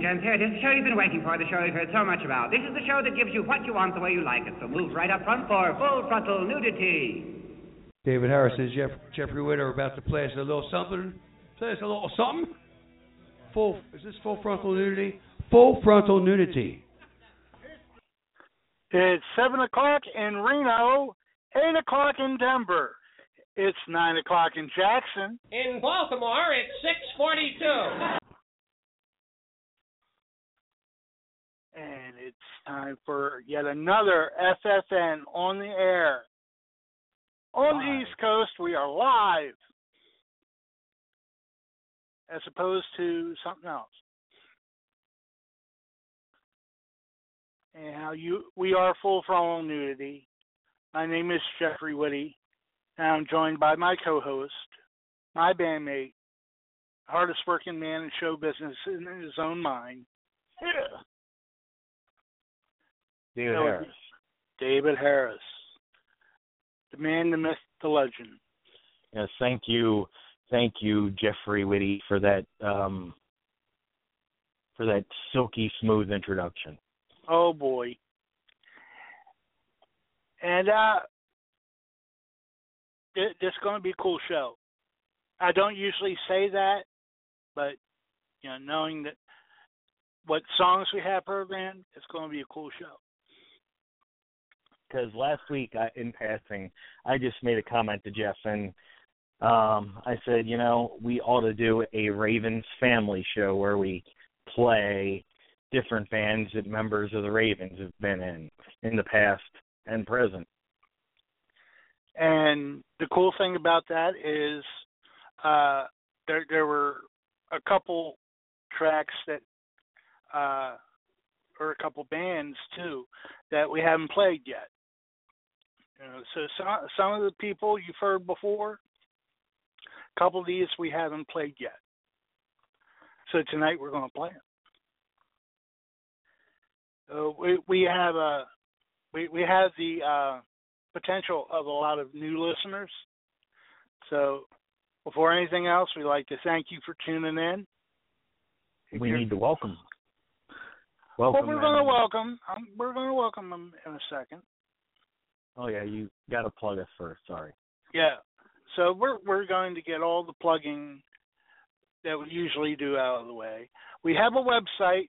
gents, here it is. The show you've been waiting for, the show you've heard so much about. This is the show that gives you what you want the way you like it. So move right up front for Full Frontal Nudity. David Harris and Jeffrey Witt are about to play us a little something. Play us a little something. Is this Full Frontal Nudity? Full Frontal Nudity. It's 7 o'clock in Reno, 8 o'clock in Denver. It's 9 o'clock in Jackson. In Baltimore, it's 6:42. And it's time for yet another FFN on the air. On the East Coast, we are live, as opposed to something else. And we are Full Frontal Nudity. My name is Jeffrey Whitty, and I'm joined by my co-host, my bandmate, hardest working man in show business in his own mind. David Harris. The man, the myth, the legend. Yes, thank you, Jeffrey Whitty, for that silky smooth introduction. Oh boy. And this is going to be a cool show. I don't usually say that, but knowing that what songs we have programmed, it's going to be a cool show. Because last week, in passing, I just made a comment to Jeff, and I said, we ought to do a Ravens family show where we play different bands that members of the Ravens have been in the past and present. And the cool thing about that is there were a couple tracks that, or a couple bands too, that we haven't played yet. So some of the people you've heard before, a couple of these we haven't played yet. So tonight we're going to play them. We have the potential of a lot of new listeners. So before anything else, we'd like to thank you for tuning in. We need to welcome. Well, we're going to welcome them in a second. Oh yeah, you got to plug us first. Sorry. Yeah. So we're going to get all the plugging that we usually do out of the way. We have a website,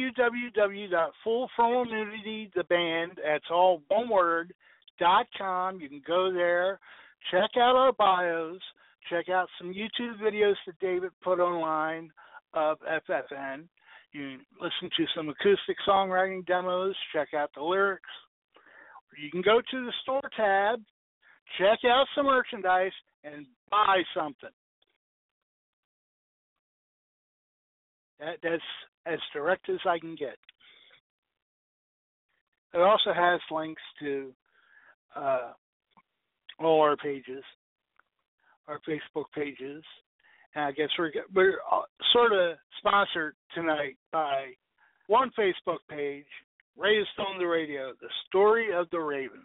www.fullfrontalnudity.theband. That's all one word, .com. You can go there, check out our bios, check out some YouTube videos that David put online of FFN. You can listen to some acoustic songwriting demos, check out the lyrics. You can go to the store tab, check out some merchandise, and buy something. That's as direct as I can get. It also has links to all our pages, our Facebook pages. And I guess we're sort of sponsored tonight by one Facebook page, Raised on the Radio, the story of the Ravens.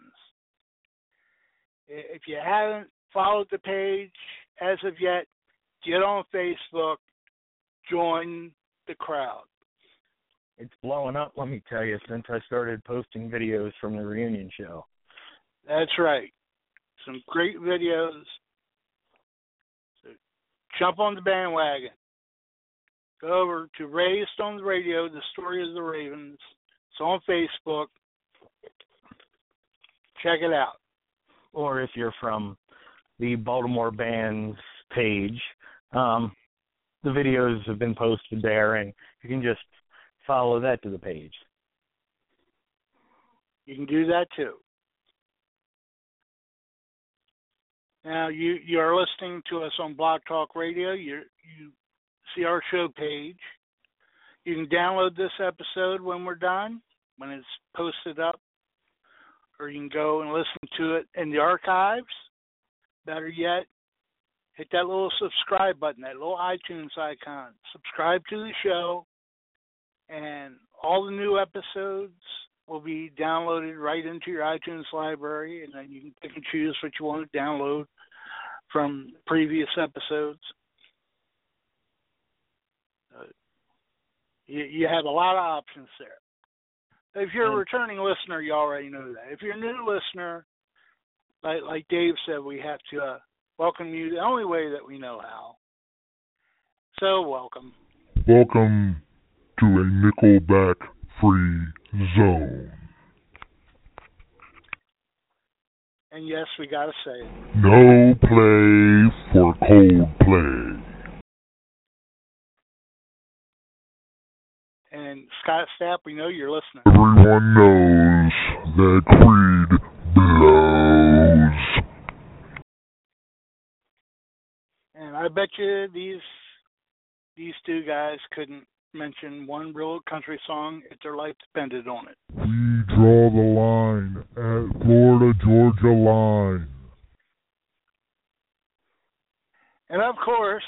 If you haven't followed the page as of yet, get on Facebook, join the crowd. It's blowing up, let me tell you, since I started posting videos from the reunion show. That's right. Some great videos. So jump on the bandwagon. Go over to Raised on the Radio, the story of the Ravens. It's on Facebook. Check it out. Or if you're from the Baltimore Bands page, the videos have been posted there, and you can just follow that to the page. You can do that too. Now, you are listening to us on Blog Talk Radio. You see our show page. You can download this episode when we're done, when it's posted up, or you can go and listen to it in the archives. Better yet, hit that little subscribe button, that little iTunes icon. Subscribe to the show, and all the new episodes will be downloaded right into your iTunes library, and then you can pick and choose what you want to download from previous episodes. You have a lot of options there. If you're a returning listener, you already know that. If you're a new listener, like Dave said, we have to welcome you the only way that we know how. So welcome. Welcome to a Nickelback-free zone. And yes, we got to say it. No play for Coldplay. And Scott Stapp, we know you're listening. Everyone knows that Creed blows. And I bet you these two guys couldn't mention one real country song if their life depended on it. We draw the line at Florida-Georgia line. And of course,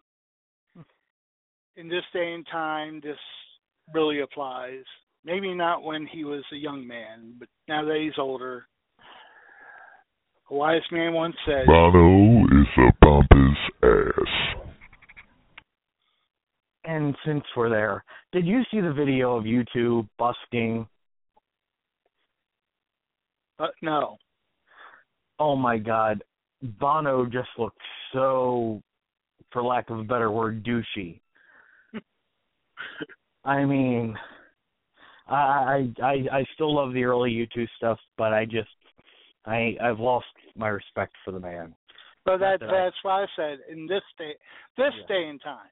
in this day and time, this really applies. Maybe not when he was a young man, but now that he's older. A wise man once said, Bono is a pompous ass. And since we're there, did you see the video of you two busking? No. Oh my God. Bono just looked so, for lack of a better word, douchey. I mean, I still love the early U2 stuff, but I've lost my respect for the man. But that's why I said in this day and time.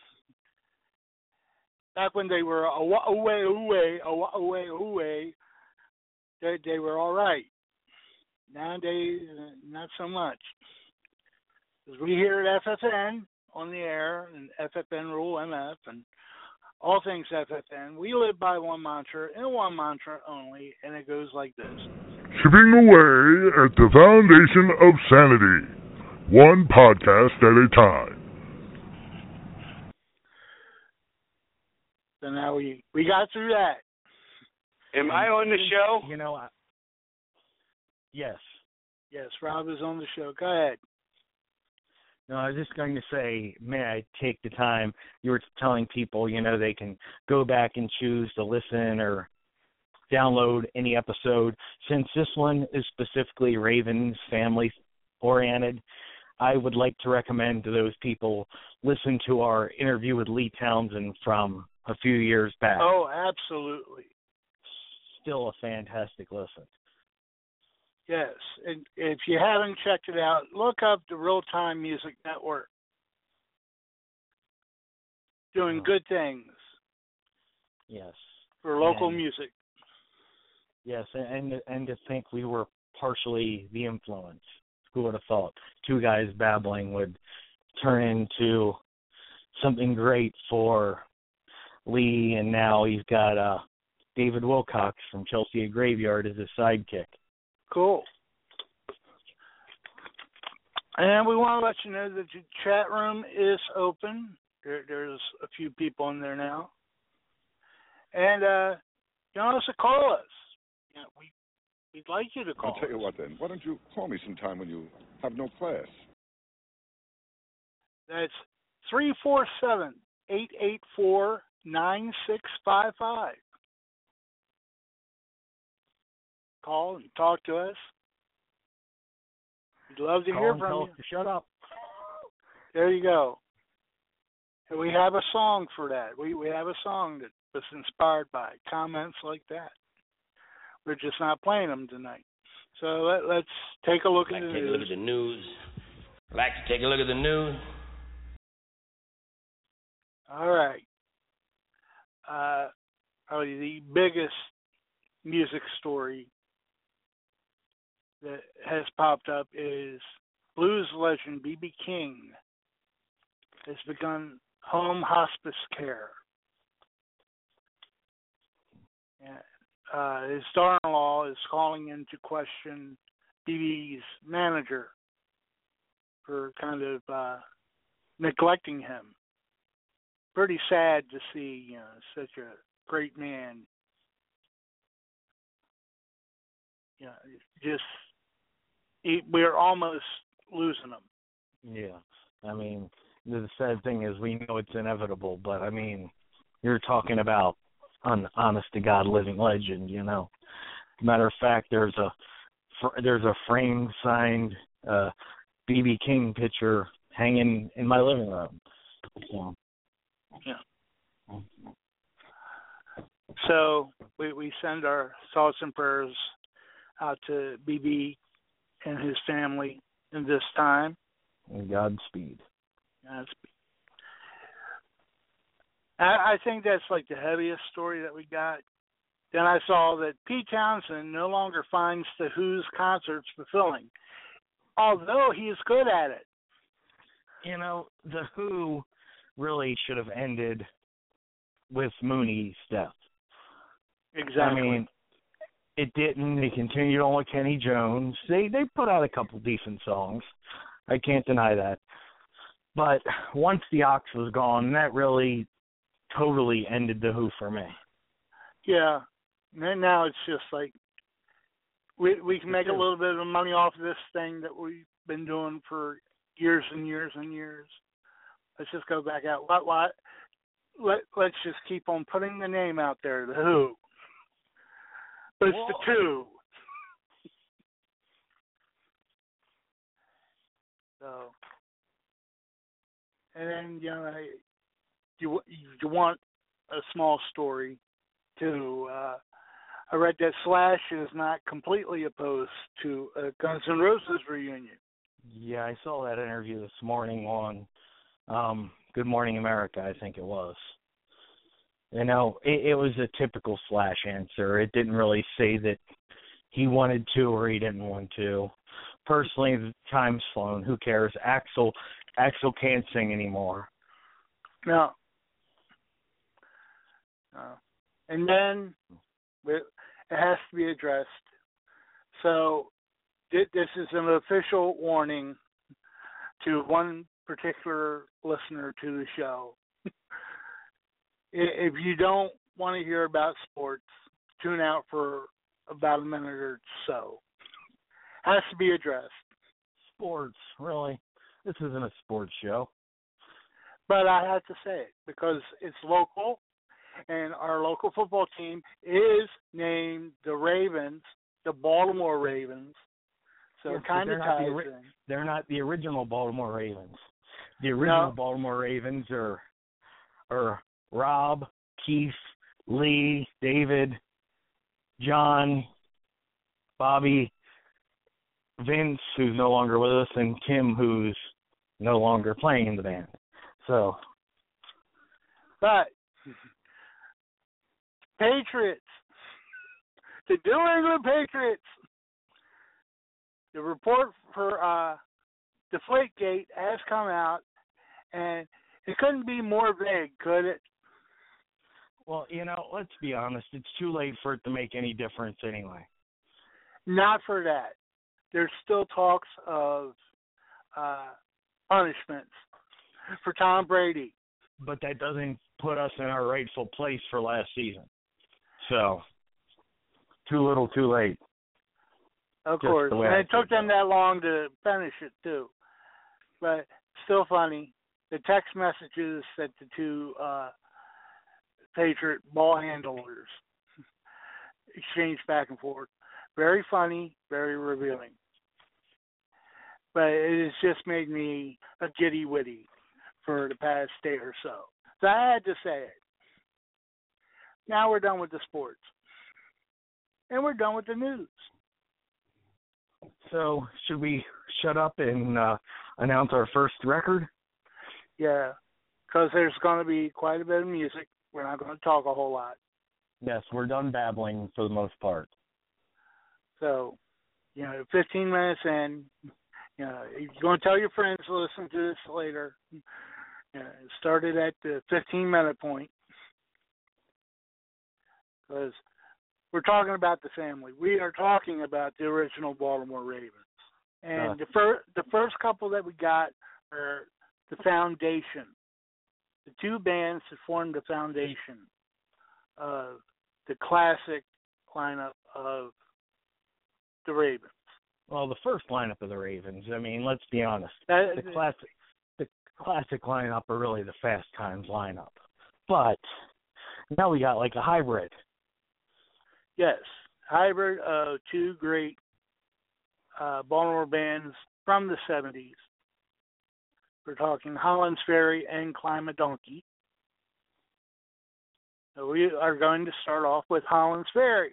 Back when they were away, they were all right. Nowadays, not so much. Because we here at FFN on the air, and FFN Rule MF, and all things FFN, we live by one mantra, and one mantra only, and it goes like this. Chipping away at the foundation of sanity, one podcast at a time. So now we got through that. Am I on the show? You know, yes. Yes, Rob is on the show. Go ahead. No, I was just going to say, may I take the time, you were telling people, they can go back and choose to listen or download any episode. Since this one is specifically Ravens family oriented, I would like to recommend to those people listen to our interview with Lee Townsend from a few years back. Oh, absolutely. Still a fantastic listen. Yes, and if you haven't checked it out, look up the Real Time Music Network. Doing good things. Yes. For local music. Yes, and to think we were partially the influence. Who would have thought? Two guys babbling would turn into something great for Lee, and now he's got David Wilcox from Chelsea Graveyard as his sidekick. Cool. And we want to let you know that the chat room is open. There's a few people in there now. And you can also call us. We'd like you to call us. I'll tell you what then. Why don't you call me sometime when you have no class? That's 347-884-9655. Call and talk to us. We'd love to hear from you. Shut up. There you go. And we have a song for that. We have a song that was inspired by comments like that. We're just not playing them tonight. So let's take a look at the news. Take a look at the news. Like to take a look at the news. All right. Probably the biggest music story that has popped up is blues legend B.B. King has begun home hospice care. His daughter-in-law is calling into question B.B.'s manager for kind of neglecting him. Pretty sad to see, such a great man, we're almost losing him. Yeah. I mean, the sad thing is we know it's inevitable, but I mean, you're talking about an honest-to-God living legend, you know. Matter of fact, there's a frame signed B.B. King picture hanging in my living room. So, yeah. So we send our thoughts and prayers out to B.B. and his family in this time. And Godspeed. Godspeed. I think that's like the heaviest story that we got. Then I saw that Pete Townsend no longer finds the Who's concerts fulfilling, although he is good at it. You know, the Who really should have ended with Mooney's death. Exactly. I mean, it didn't. They continued on with Kenny Jones. They put out a couple decent songs. I can't deny that. But once the Ox was gone, that really totally ended the Who for me. Yeah. And now it's just like we can make a little bit of money off of this thing that we've been doing for years and years and years. Let's just go back out. Let's just keep on putting the name out there, the Who. But it's the two. So, and then you want a small story too. I read that Slash is not completely opposed to a Guns N' Roses reunion. Yeah, I saw that interview this morning on Good Morning America, I think it was. You know, it was a typical Slash answer. It didn't really say that he wanted to or he didn't want to. Personally, the time's flown. Who cares? Axl can't sing anymore. No. And then it has to be addressed. So this is an official warning to one particular listener to the show. If you don't want to hear about sports, tune out for about a minute or so. Has to be addressed. Sports, really? This isn't a sports show. But I have to say it because it's local, and our local football team is named the Ravens, the Baltimore Ravens. So yes, it kind of ties in. They're not the original Baltimore Ravens. The original Baltimore Ravens are Rob, Keith, Lee, David, John, Bobby, Vince, who's no longer with us, and Kim, who's no longer playing in the band. So, but Patriots, the New England Patriots, the report for Deflategate has come out, and it couldn't be more vague, could it? Well, you know, let's be honest. It's too late for it to make any difference anyway. Not for that. There's still talks of punishments for Tom Brady. But that doesn't put us in our rightful place for last season. So, too little, too late. Of course. And it took them that long to finish it, too. But still funny. The text messages that the two Patriot ball handlers exchanged back and forth. Very funny, very revealing. But it has just made me a giddy-witty for the past day or so. So I had to say it. Now we're done with the sports. And we're done with the news. So should we shut up and announce our first record? Yeah, because there's going to be quite a bit of music. We're not going to talk a whole lot. Yes, we're done babbling for the most part. So, 15 minutes in, you're going to tell your friends to listen to this later. It started at the 15-minute point. Because we're talking about the family. We are talking about the original Baltimore Ravens. And the first couple that we got are the foundation. The two bands that formed the foundation of the classic lineup of the Ravens. Well, the first lineup of the Ravens, I mean, let's be honest. The classic lineup are really the Fast Times lineup. But Now we got like a hybrid. Yes, hybrid of two great Baltimore bands from the 70s. We're talking Holland's Ferry and Climb a Donkey. So we are going to start off with Holland's Ferry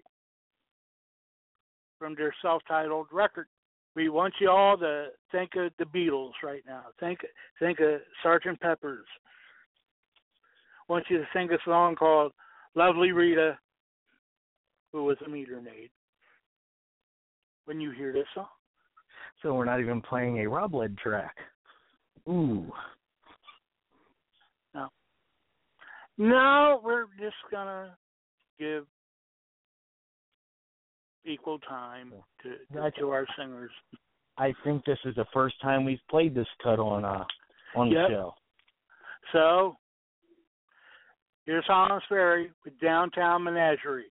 from their self-titled record. We want you all to think of the Beatles right now. Think of Sgt. Pepper's. I want you to sing a song called Lovely Rita, who was a meter maid, when you hear this song. So we're not even playing a Rob Led track. Ooh. No, we're just going to give equal time to our singers. I think this is the first time we've played this cut on the show. So, here's Holland's Ferry with Downtown Menagerie.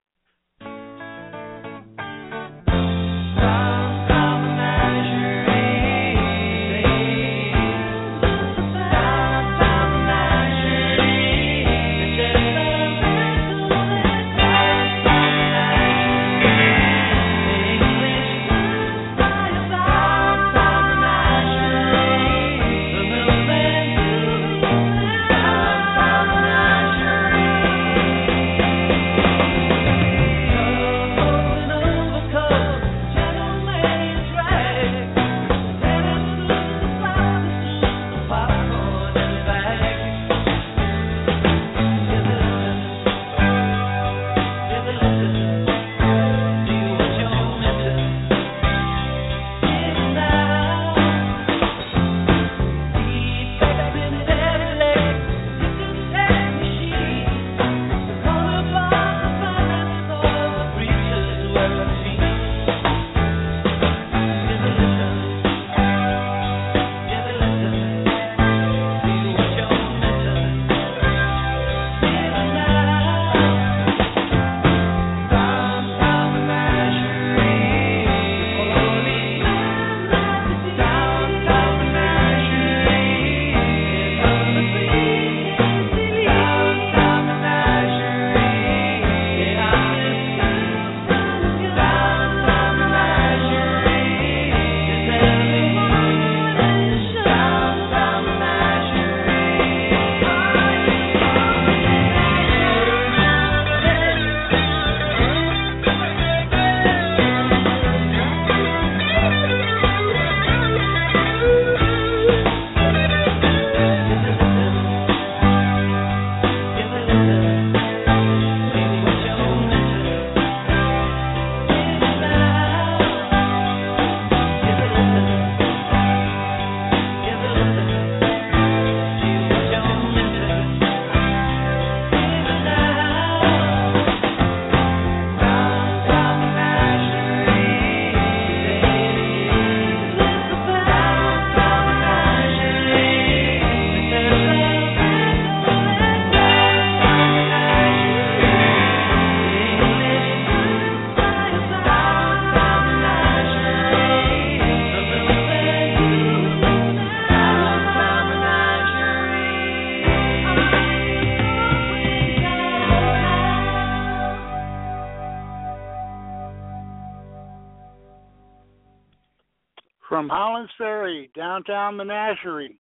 From Holland's Ferry, Downtown Menagerie.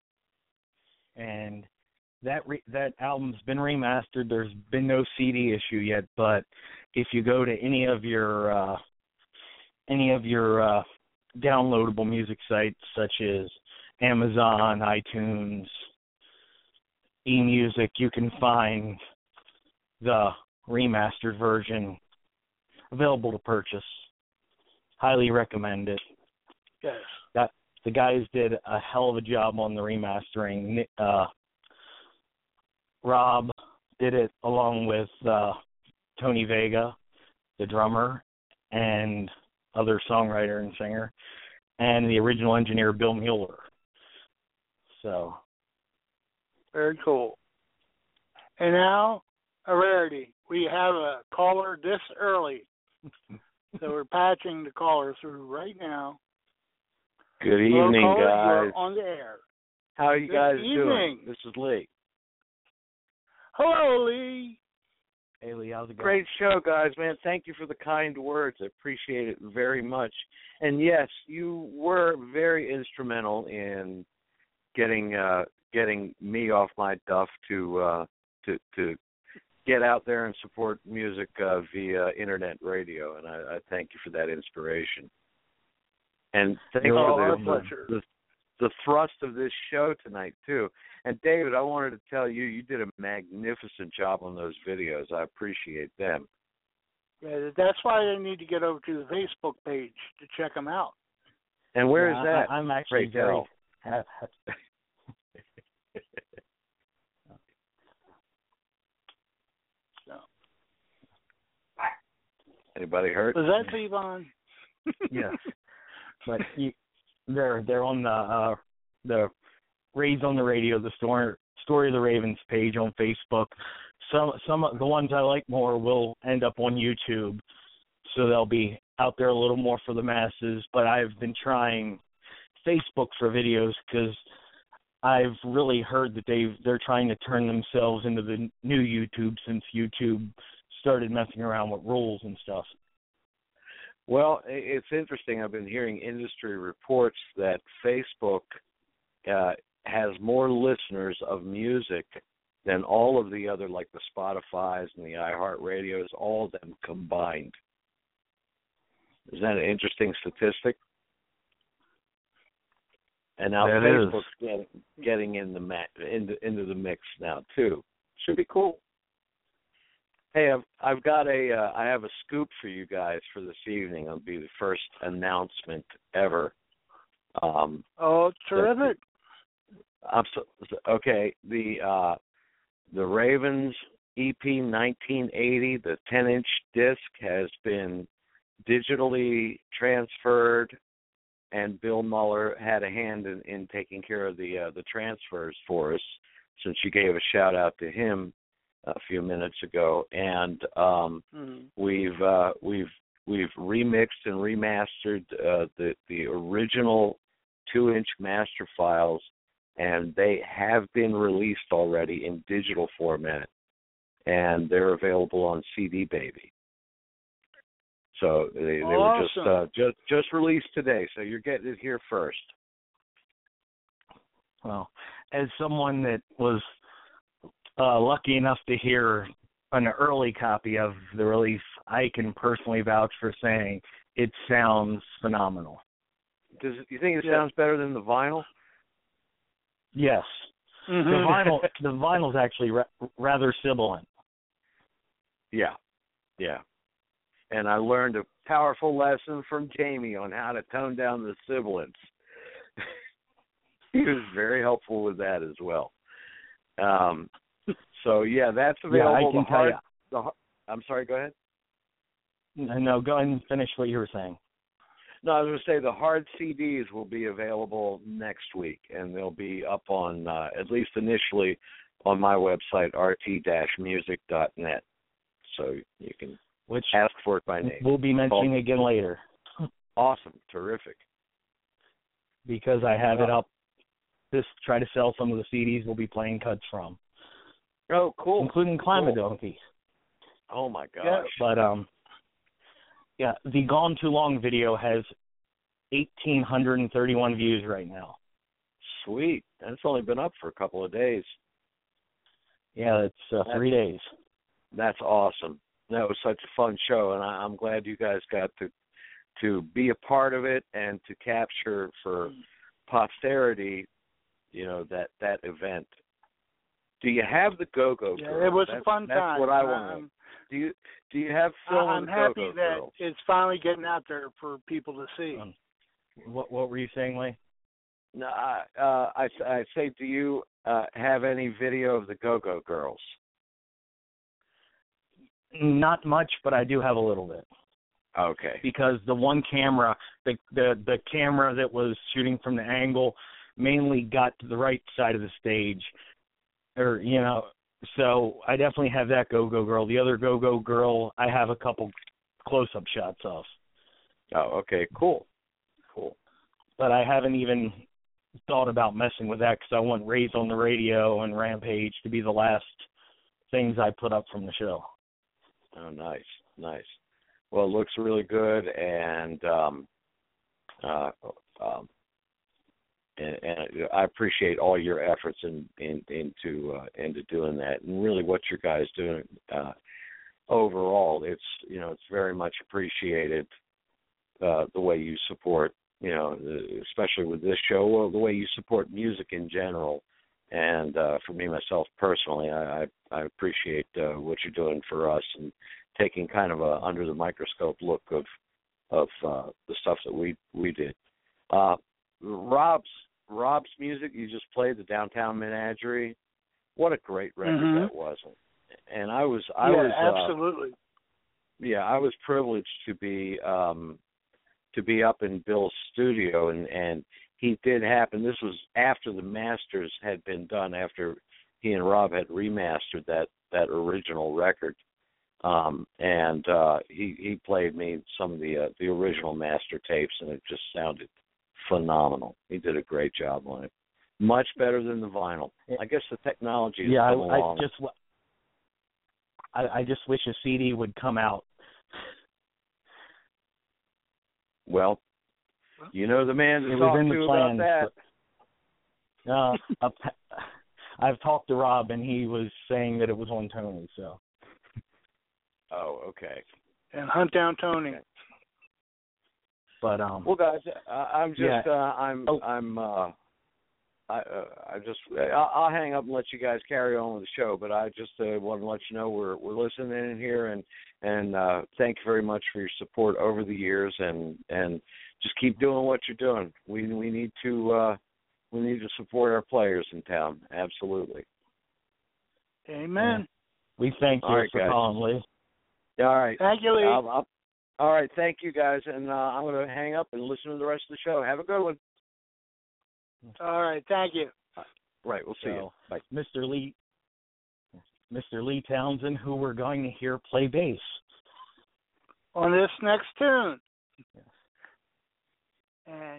And that album's been remastered. There's been no CD issue yet, but if you go to any of your downloadable music sites such as Amazon, iTunes, eMusic, you can find the remastered version available to purchase. Highly recommend it. Yes. The guys did a hell of a job on the remastering. Rob did it along with Tony Vega, the drummer, and other songwriter and singer, and the original engineer, Bill Mueller. So. Very cool. And now, a rarity. We have a caller this early. So we're patching the caller through right now. Good evening, caller, guys. You're on the air. How are you Good guys evening. doing? This is Lee. Hello, Lee. Hey, Lee, how's it going? Great show, guys, man. Thank you for the kind words. I appreciate it very much. And yes, you were very instrumental in getting me off my duff to get out there and support music via internet radio, and I thank you for that inspiration. And thank you for the thrust of this show tonight, too. And, David, I wanted to tell you, you did a magnificent job on those videos. I appreciate them. Yeah, that's why I need to get over to the Facebook page to check them out. And where is that? I'm actually very... Anybody hurt? Was that Yvonne? Yes. But they're on the Rays on the Radio, the Story of the Ravens page on Facebook. Some of the ones I like more will end up on YouTube, so they'll be out there a little more for the masses. But I've been trying Facebook for videos because I've really heard that they're trying to turn themselves into the new YouTube since YouTube started messing around with rules and stuff. Well, it's interesting. I've been hearing industry reports that Facebook has more listeners of music than all of the other, like the Spotify's and the iHeartRadios, all of them combined. Is that an interesting statistic? And now Facebook's getting in into the mix now too. Should be cool. Hey, I have a scoop for you guys for this evening. It'll be the first announcement ever. Oh, terrific! Okay, the Ravens EP 1980, the 10-inch disc, has been digitally transferred, and Bill Muller had a hand in taking care of the transfers for us, since you gave a shout out to him a few minutes ago, and we've remixed and remastered the original 2-inch master files, and they have been released already in digital format, and they're available on CD Baby. So they were just released today, so you're getting it here first. Well, as someone that was lucky enough to hear an early copy of the release, I can personally vouch for saying it sounds phenomenal. Do you think it sounds better than the vinyl? Yes. Mm-hmm. The vinyl's actually rather sibilant. Yeah. And I learned a powerful lesson from Jamie on how to tone down the sibilance. He was very helpful with that as well. So yeah, that's available. Yeah, I can tell you. I'm sorry. Go ahead. No, go ahead and finish what you were saying. No, I was going to say the hard CDs will be available next week, and they'll be up on, at least initially, on my website, rt-music.net. So you can ask for it by name. We'll be mentioning again later. Awesome. Terrific. Because I have it up. Just try to sell some of the CDs we'll be playing cuts from. Oh, cool. Including Climate Donkey. Oh, my gosh. Yeah, but, the Gone Too Long video has 1,831 views right now. Sweet. And it's only been up for a couple of days. Yeah, it's 3 days. That's awesome. That was such a fun show, and I'm glad you guys got to be a part of it and to capture for posterity, that event. Do you have the Go-Go Girls? Yeah, it was a fun time. That's what I want. Do you have film? I'm happy that Girls? It's finally getting out there for people to see. What were you saying, Lee? No, I say, do you have any video of the Go-Go Girls? Not much, but I do have a little bit. Okay. Because the one camera, the camera that was shooting from the angle, mainly got to the right side of the stage, so I definitely have that Go-Go Girl. The other Go-Go Girl, I have a couple close-up shots of. Oh, okay, cool. But I haven't even thought about messing with that because I want Rays on the Radio and Rampage to be the last things I put up from the show. Oh, nice. Well, it looks really good, and I appreciate all your efforts into doing that, and really what you guys doing overall. It's very much appreciated, the way you support, especially with this show, or the way you support music in general. And for me, myself personally, I appreciate what you're doing for us and taking kind of a under the microscope look of the stuff that we did. Rob's music you just played, the Downtown Menagerie. What a great record that was. And I was absolutely. I was privileged to be up in Bill's studio, and he did happen. This was after the masters had been done, after he and Rob had remastered that original record. And he played me some of the original master tapes, and it just sounded phenomenal. He did a great job on it. Much better than the vinyl. I guess the technology is come along. I just wish a CD would come out. Well, you know the man to talk to about that. I've talked to Rob, and he was saying that it was on Tony. So. Oh, okay. And hunt down Tony. Okay. But well, guys, I'll hang up and let you guys carry on with the show. But I just want to let you know we're listening in here, and thank you very much for your support over the years, and just keep doing what you're doing. We need to support our players in town. Absolutely. Amen. Yeah. We thank you for calling, Lee. All right. Thank you, Lee. All right. Thank you, guys. And I'm going to hang up and listen to the rest of the show. Have a good one. All right. Thank you. Right. We'll see you. Bye. Mr. Lee Townsend, who we're going to hear play bass on this next tune. Yes. And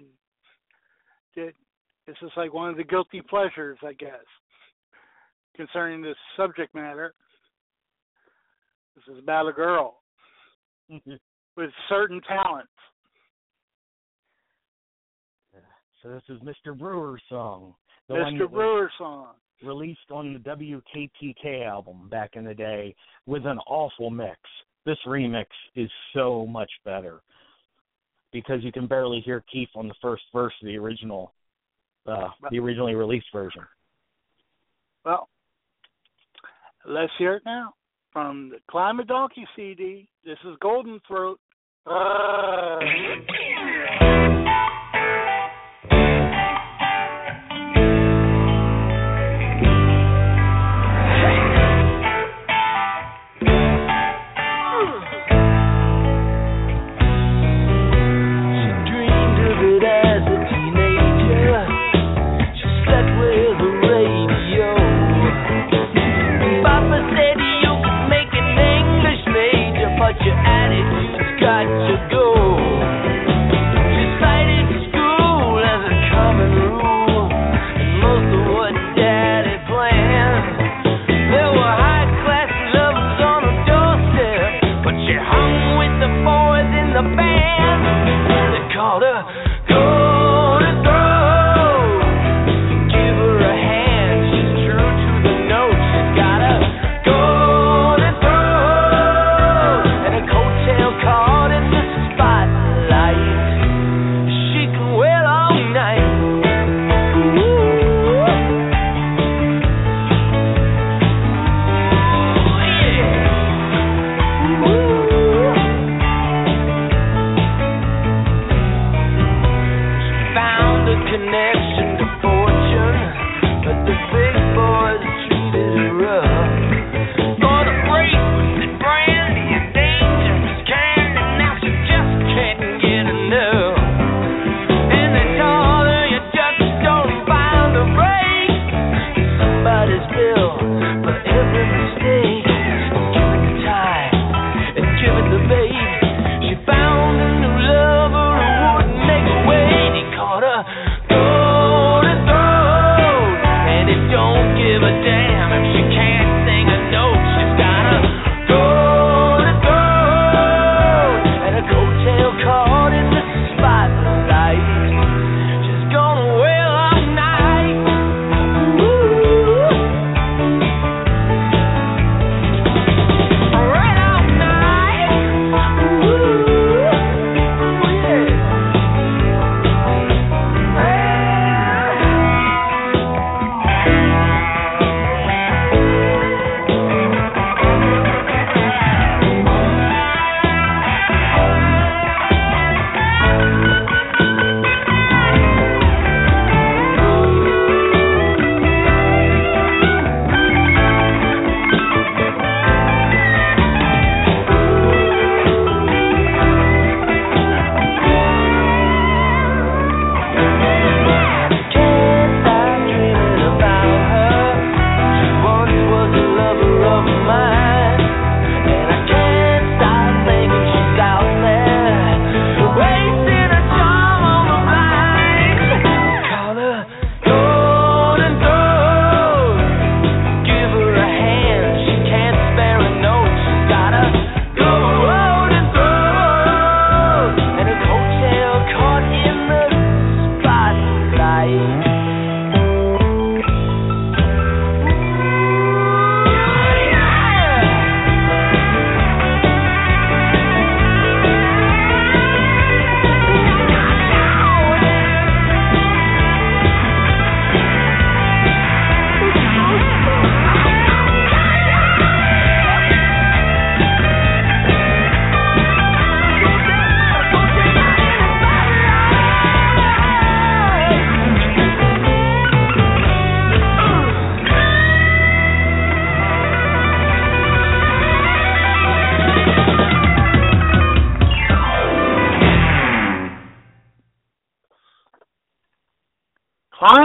this is like one of the guilty pleasures, I guess, concerning this subject matter. This is about a girl with certain talents. So this is Mr. Brewer's song. Mr. Brewer's song. Released on the WKTK album back in the day with an awful mix. This remix is so much better because you can barely hear Keith on the first verse of the originally released version. Well, let's hear it now. From the Climb a Donkey CD, this is Golden Throat. Give a damn if she can't sing a note. She's got a golden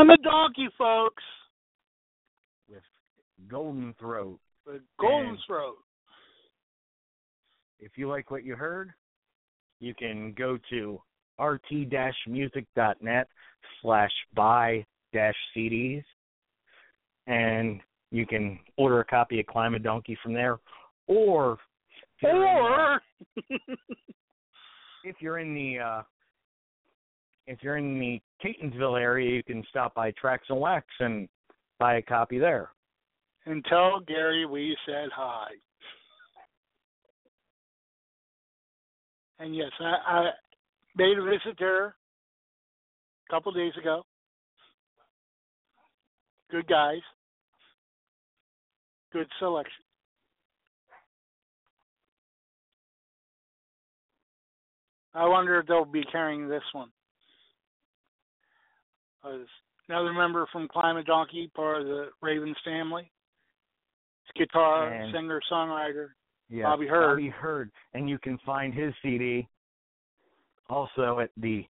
Climb a Donkey, folks. With Golden Throat. With Golden Throat. If you like what you heard, you can go to rt-music.net/buy-CDs, and you can order a copy of Climb a Donkey from there. Or if you're in the Catonsville area, you can stop by Tracks and Wax and buy a copy there. And tell Gary we said hi. And yes, I made a visit there a couple days ago. Good guys. Good selection. I wonder if they'll be carrying this one. Another member from Climb a Donkey, part of the Ravens family. Guitar, singer, songwriter, Bobby Hurd. Bobby Hurd. And you can find his CD also at the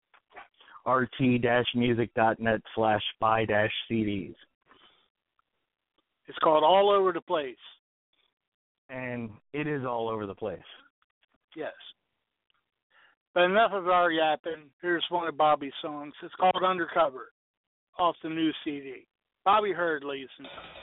rt-music.net/buy-CDs. It's called All Over the Place. And it is all over the place. Yes. But enough of our yapping. Here's one of Bobby's songs. It's called Undercover, off the new CD. Bobby Hurd, ladies and gentlemen.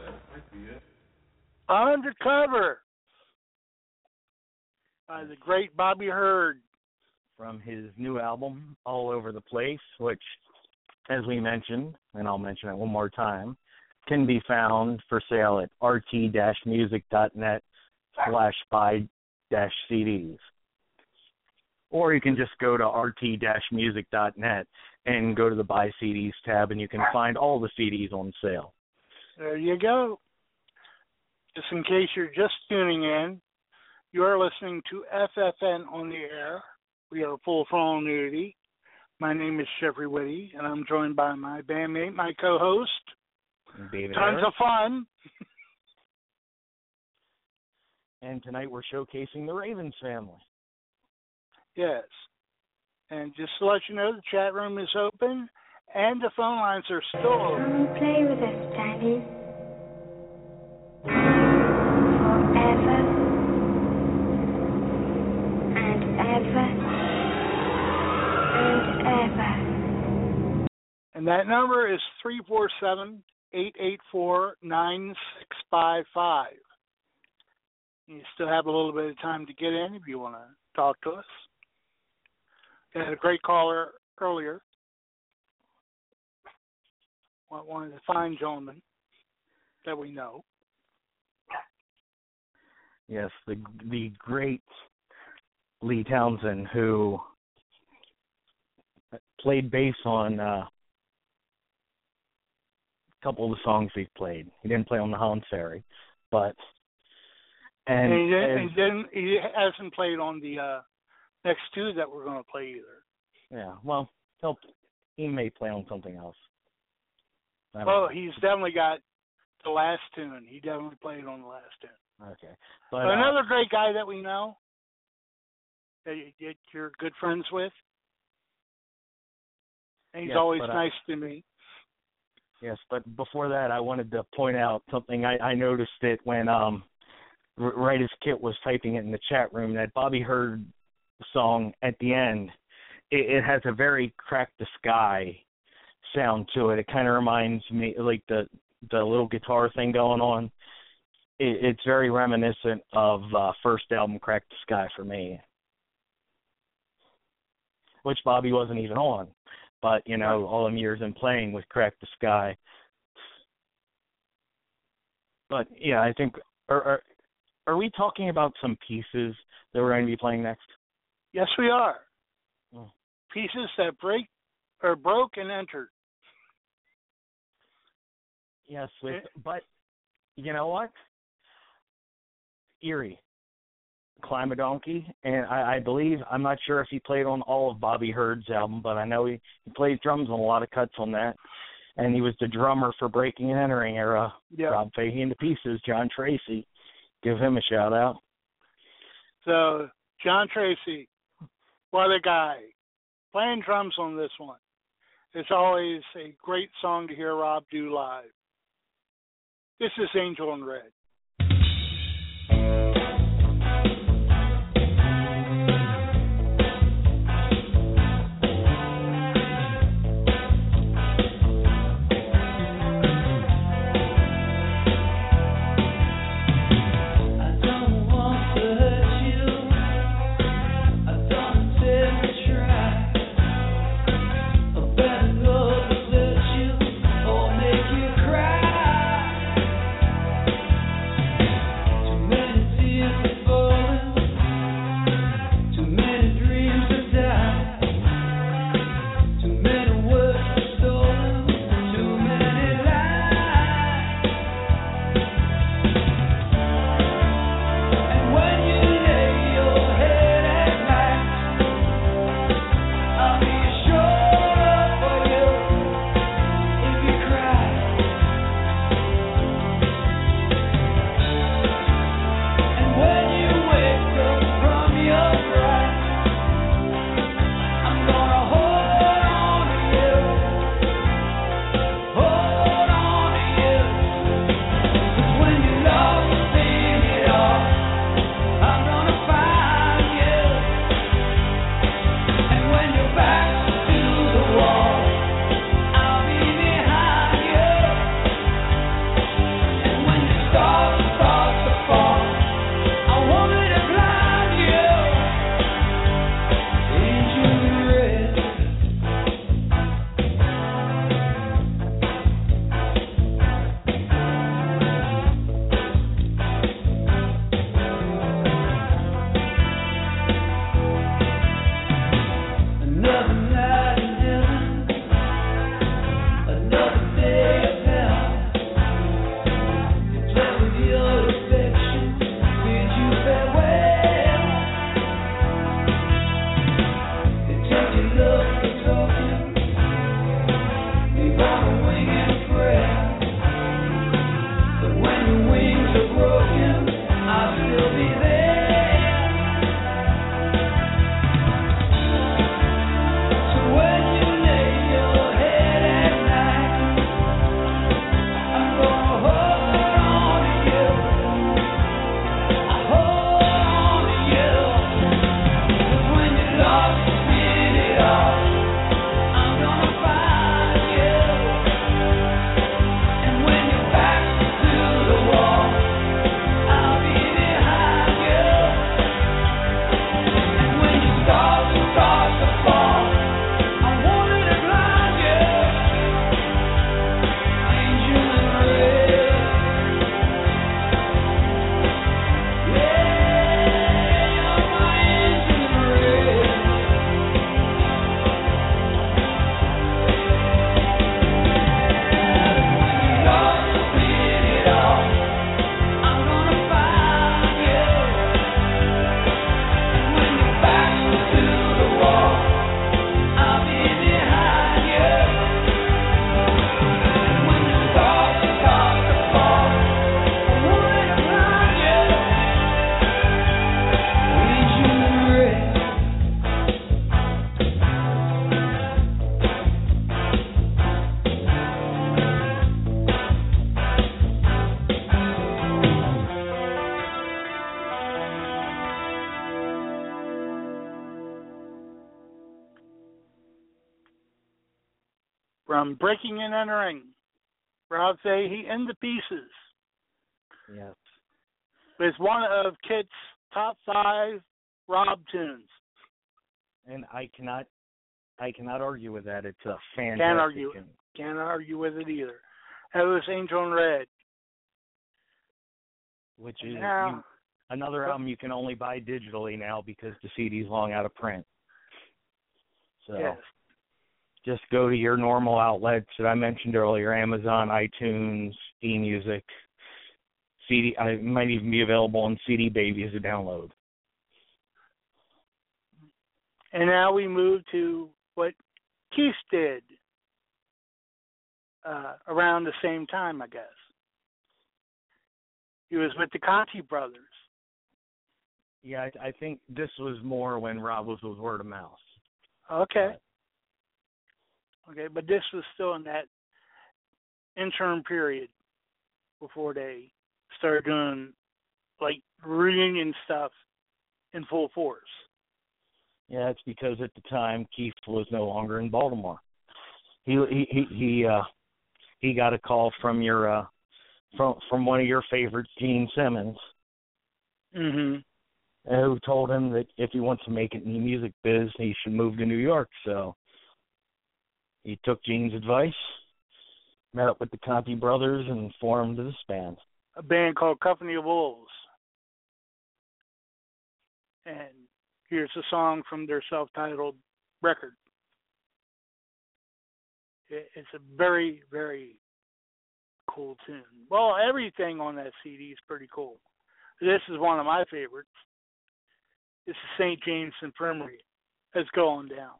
Undercover by the great Bobby Herd. From his new album, All Over the Place, which, as we mentioned, and I'll mention it one more time, can be found for sale at rt-music.net/buy-CDs. Or you can just go to rt-music.net and go to the Buy CDs tab, and you can find all the CDs on sale. There you go. Just in case you're just tuning in, you are listening to FFN on the air. We are Full Frontal Nudity. My name is Jeffrey Whitty, and I'm joined by my bandmate, my co-host. David Tons Harris. of fun. And tonight we're showcasing the Ravens family. Yes. And just to let you know, the chat room is open, and the phone lines are still open. Come and play with us, Daddy. Forever and ever and ever. And that number is 347-884-9655. You still have a little bit of time to get in if you want to talk to us. We had a great caller earlier. One of the fine gentlemen that we know. Yes, the great Lee Townsend, who played bass on a couple of the songs we've played. He didn't play on the Hansari, but he hasn't played on the next two that we're going to play either. Yeah, well, he may play on something else. Oh, he's definitely got the last tune. He definitely played on the last tune. Okay. But another great guy that we know, that you're good friends with, and he's always nice to me. Yes, but before that, I wanted to point out something. I noticed it when, right as Kit was typing it in the chat room, that Bobby Herd song at the end, it has a very Crack the Sky sound to it. It kind of reminds me, like the little guitar thing going on. It's very reminiscent of first album Crack the Sky for me, which Bobby wasn't even on. But, you know, all them years in playing with Crack the Sky. But, yeah, I think, are we talking about some pieces that we're going to be playing next? Yes, we are. Oh. Pieces that broke and entered. Yes, but you know what? Eerie, Climb a Donkey, and I believe, I'm not sure if he played on all of Bobby Herd's album, but I know he plays drums on a lot of cuts on that, and he was the drummer for Breaking and Entering era. Yep. Rob Fahey and the Pieces, John Tracy. Give him a shout out. So, John Tracy, what a guy. Playing drums on this one. It's always a great song to hear Rob do live. This is Angel in Red. Breaking and Entering. Rob Fahey in the Pieces. Yes. It's one of Kit's top 5 Rob tunes. And I cannot argue with that. It's a fantastic Can't argue with it either. That was Angel in Red. Which is another album you can only buy digitally now because the CD's long out of print. So yes. Just go to your normal outlets that I mentioned earlier, Amazon, iTunes, eMusic. CD, it might even be available on CD Baby as a download. And now we move to what Keith did around the same time, I guess. He was with the Conti brothers. Yeah, I think this was more when Rob was with Word of Mouth. Okay. Okay, but this was still in that interim period before they started doing like reunion stuff in full force. Yeah, it's because at the time Keith was no longer in Baltimore. He got a call from your from one of your favorites, Gene Simmons, who told him that if he wants to make it in the music biz, he should move to New York. So he took Gene's advice, met up with the Conti brothers, and formed this band. A band called Company of Wolves. And here's a song from their self-titled record. It's a very, very cool tune. Well, everything on that CD is pretty cool. This is one of my favorites. This is St. James Infirmary. Let's go on down.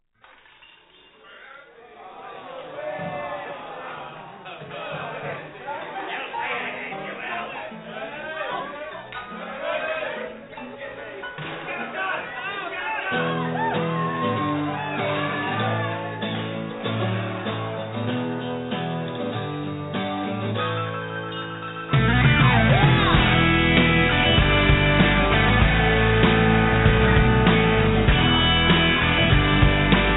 Yeah.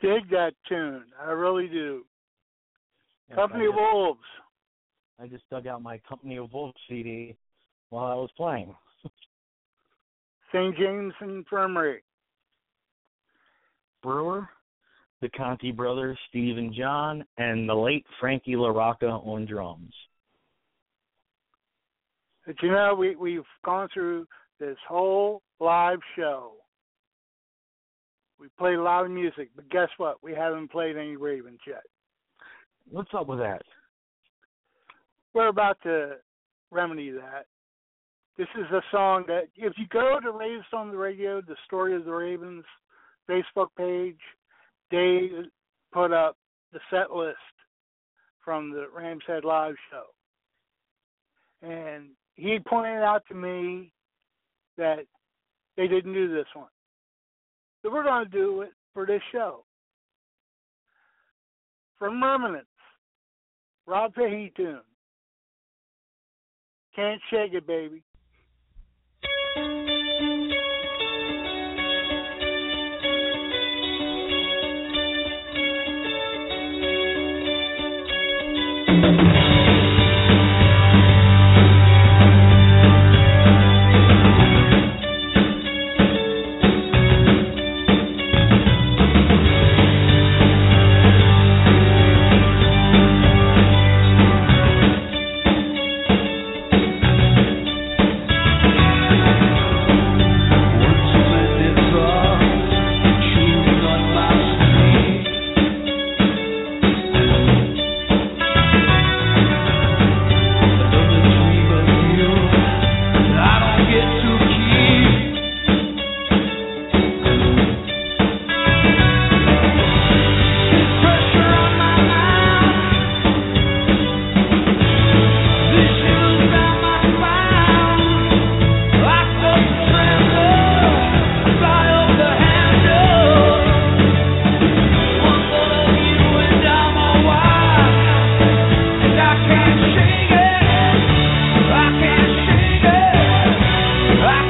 dig that tune. I really do. Yes, Company of Wolves. I just dug out my Company of Wolves CD while I was playing. St. James Infirmary. Brewer, the Conti brothers, Steve and John, and the late Frankie LaRocca on drums. But we've gone through this whole live show. We played a lot of music, but guess what? We haven't played any Ravens yet. What's up with that? We're about to remedy that. This is a song that, if you go to Raised on the Radio, the Story of the Ravens Facebook page, they put up the set list from the Rams Head Live show. And he pointed out to me that they didn't do this one. So we're going to do it for this show. From Remnants, Rob Fahey tune. Can't Shake It, Baby. I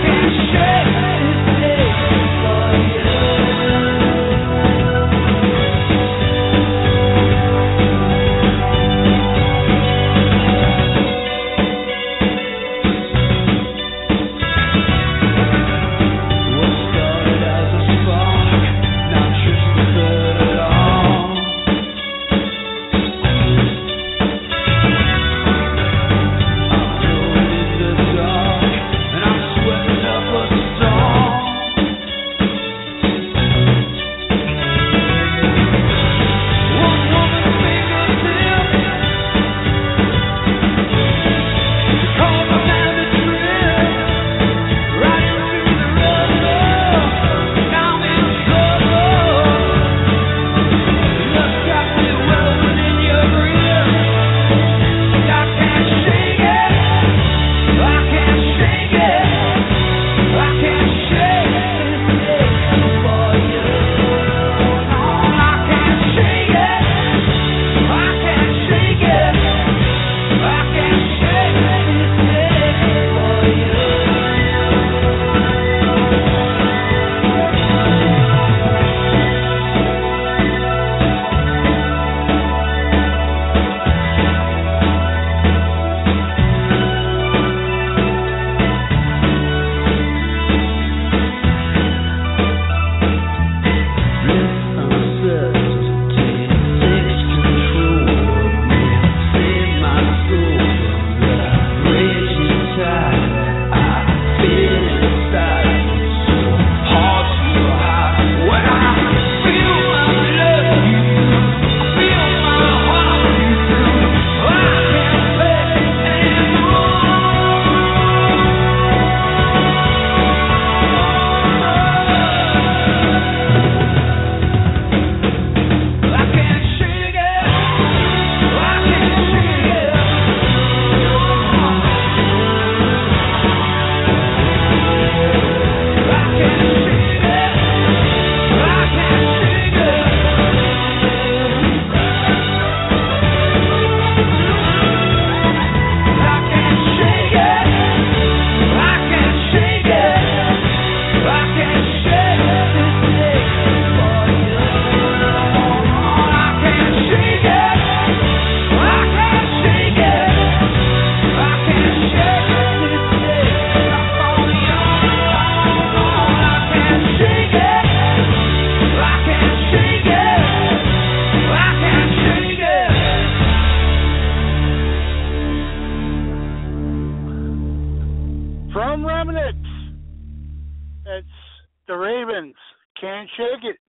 From Remnants, it's the Ravens. Can't shake it.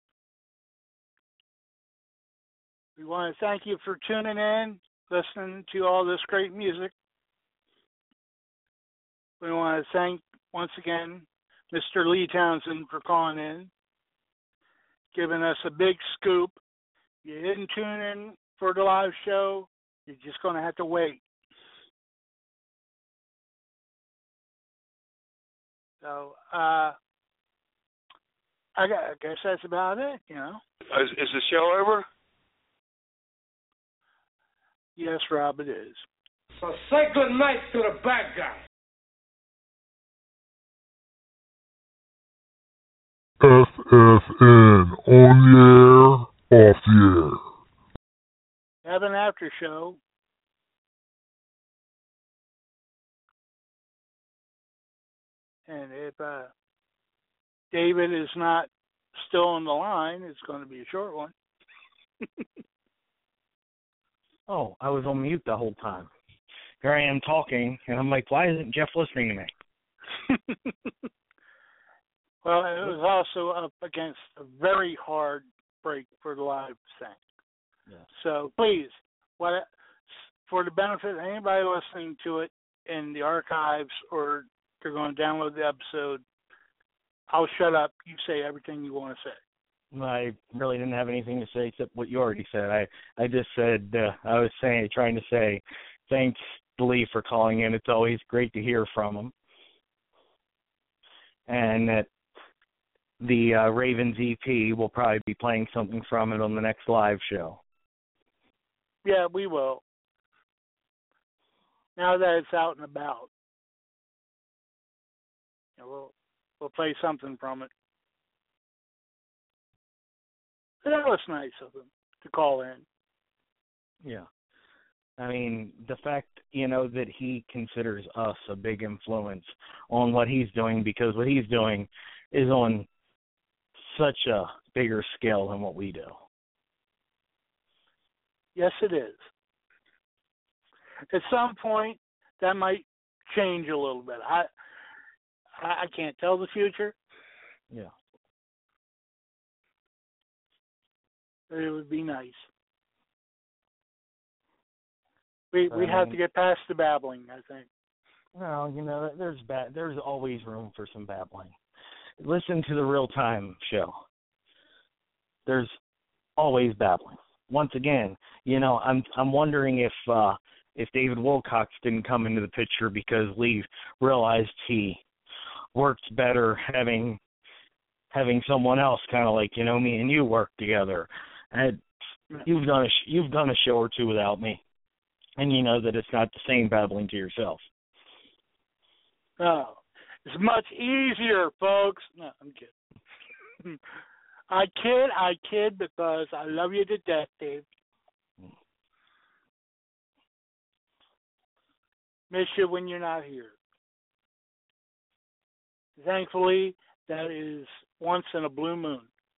We want to thank you for tuning in, listening to all this great music. We want to thank, once again, Mr. Lee Townsend for calling in, giving us a big scoop. You didn't tune in for the live show, you're just going to have to wait. So, I guess that's about it, you know. Is the show over? Yes, Rob, it is. So say good night to the bad guy. FFN, on the air, off the air. Have an after show. And if David is not still on the line, it's going to be a short one. Oh, I was on mute the whole time. Here I am talking, and I'm like, why isn't Jeff listening to me? Well, it was also up against a very hard break for the live thing. Yeah. So please, for the benefit of anybody listening to it in the archives or they're going to download the episode, I'll shut up. You say everything you want to say. I really didn't have anything to say except what you already said. I just said, I was trying to say, thanks, Lee, for calling in. It's always great to hear from him. And that the Ravens EP will probably be playing something from it on the next live show. Yeah, we will. Now that it's out and about, we'll play something from it. That was nice of him to call in. Yeah. I mean, the fact, that he considers us a big influence on what he's doing, because what he's doing is on such a bigger scale than what we do. Yes, it is. At some point, that might change a little bit. I can't tell the future. Yeah. It would be nice. We have to get past the babbling, I think. No, there's always room for some babbling. Listen to the Real Time show. There's always babbling. Once again, I'm wondering if David Wilcox didn't come into the picture because Lee realized he worked better having someone else, kind of like me and you work together. And you've done a show or two without me, and you know that it's not the same babbling to yourself. Oh, it's much easier, folks. No, I'm kidding. I kid because I love you to death, Dave. Miss you when you're not here. Thankfully, that is once in a blue moon.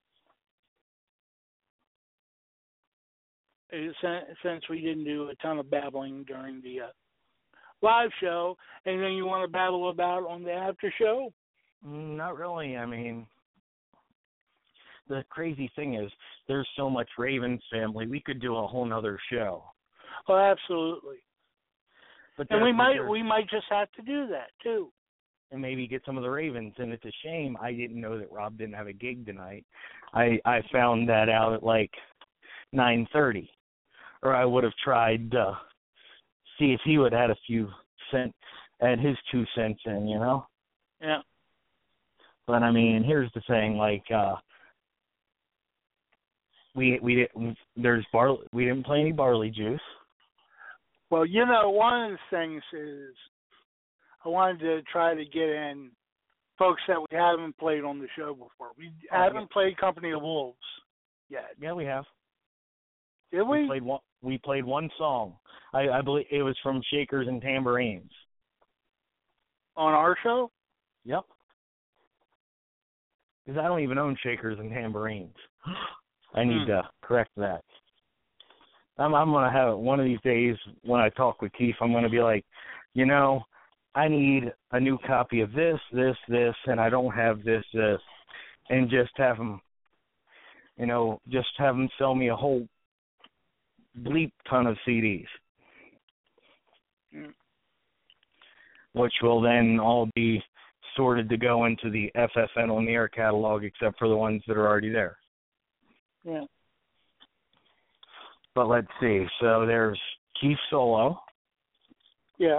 Since we didn't do a ton of babbling during the live show, anything you want to babble about on the after show? Not really. I mean, the crazy thing is there's so much Ravens family. We could do a whole nother show. Oh, absolutely. And we might just have to do that too. And maybe get some of the Ravens. And it's a shame I didn't know that Rob didn't have a gig tonight. I found that out at like 9:30, or I would have tried to see if he would add a few cents, add his 2 cents in, Yeah. But I mean, here's the thing: like, we didn't play any barley juice. Well, one of the things is I wanted to try to get in folks that we haven't played on the show before. We haven't played Company of Wolves yet. Yeah, we have. Did we? We played one song. I believe it was from Shakers and Tambourines. On our show? Yep. Because I don't even own Shakers and Tambourines. I need to correct that. I'm going to have it one of these days when I talk with Keith. I'm going to be like, I need a new copy of this, and I don't have this, and just have them, sell me a whole bleep ton of CDs, which will then all be sorted to go into the FFN on the air catalog, except for the ones that are already there. Yeah. But let's see. So there's Keith Solo. Yeah.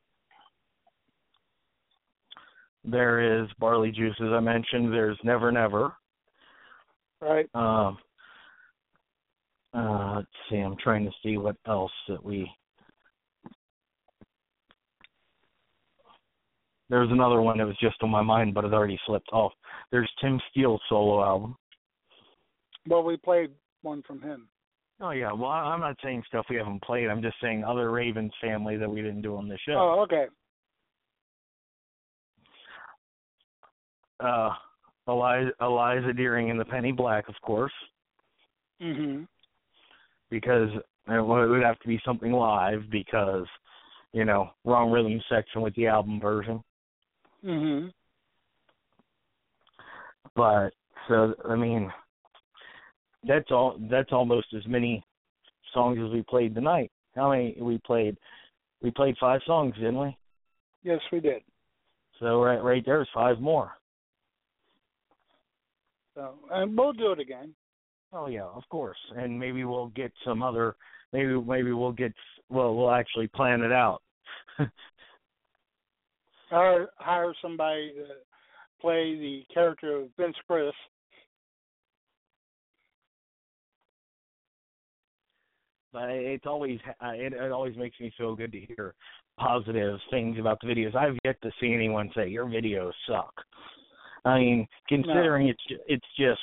There is Barley Juice, as I mentioned. There's Never Never. Right. Let's see. I'm trying to see what else that we... There's another one that was just on my mind, but it already slipped off. There's Tim Steele's solo album. Well, we played one from him. Oh, yeah. Well, I'm not saying stuff we haven't played. I'm just saying other Ravens family that we didn't do on the show. Oh, okay. Eliza Deering and the Penny Black, of course. Mm-hmm. Because it would have to be something live because, wrong rhythm section with the album version. Mm-hmm. But, so, I mean, that's almost as many songs as we played tonight. How many we played? We played 5 songs, didn't we? Yes, we did. So right there's 5 more. So, and we'll do it again. Oh yeah, of course. And maybe we'll get some other. Maybe we'll actually plan it out. Or hire somebody to play the character of Vince Chris. But it always makes me feel good to hear positive things about the videos. I've yet to see anyone say your videos suck. I mean, considering it's just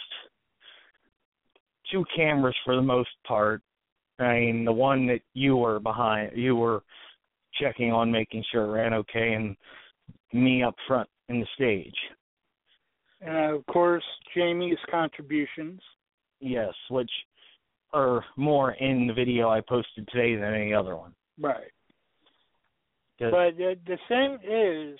2 cameras for the most part. I mean, the one that you were checking on, making sure it ran okay, and me up front in the stage. And of course, Jamie's contributions. Yes, which are more in the video I posted today than any other one. Right. But the thing is,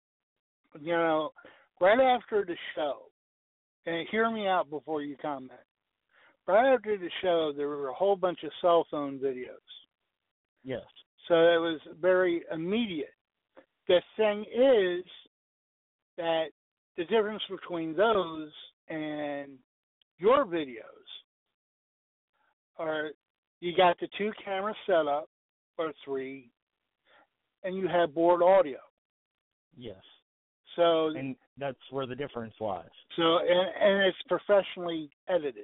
right after the show, and hear me out before you comment, right after the show, there were a whole bunch of cell phone videos. Yes. So it was very immediate. The thing is that the difference between those and your videos are you got the 2 camera setup, or 3, and you have board audio. Yes. So, and that's where the difference lies. So, and it's professionally edited.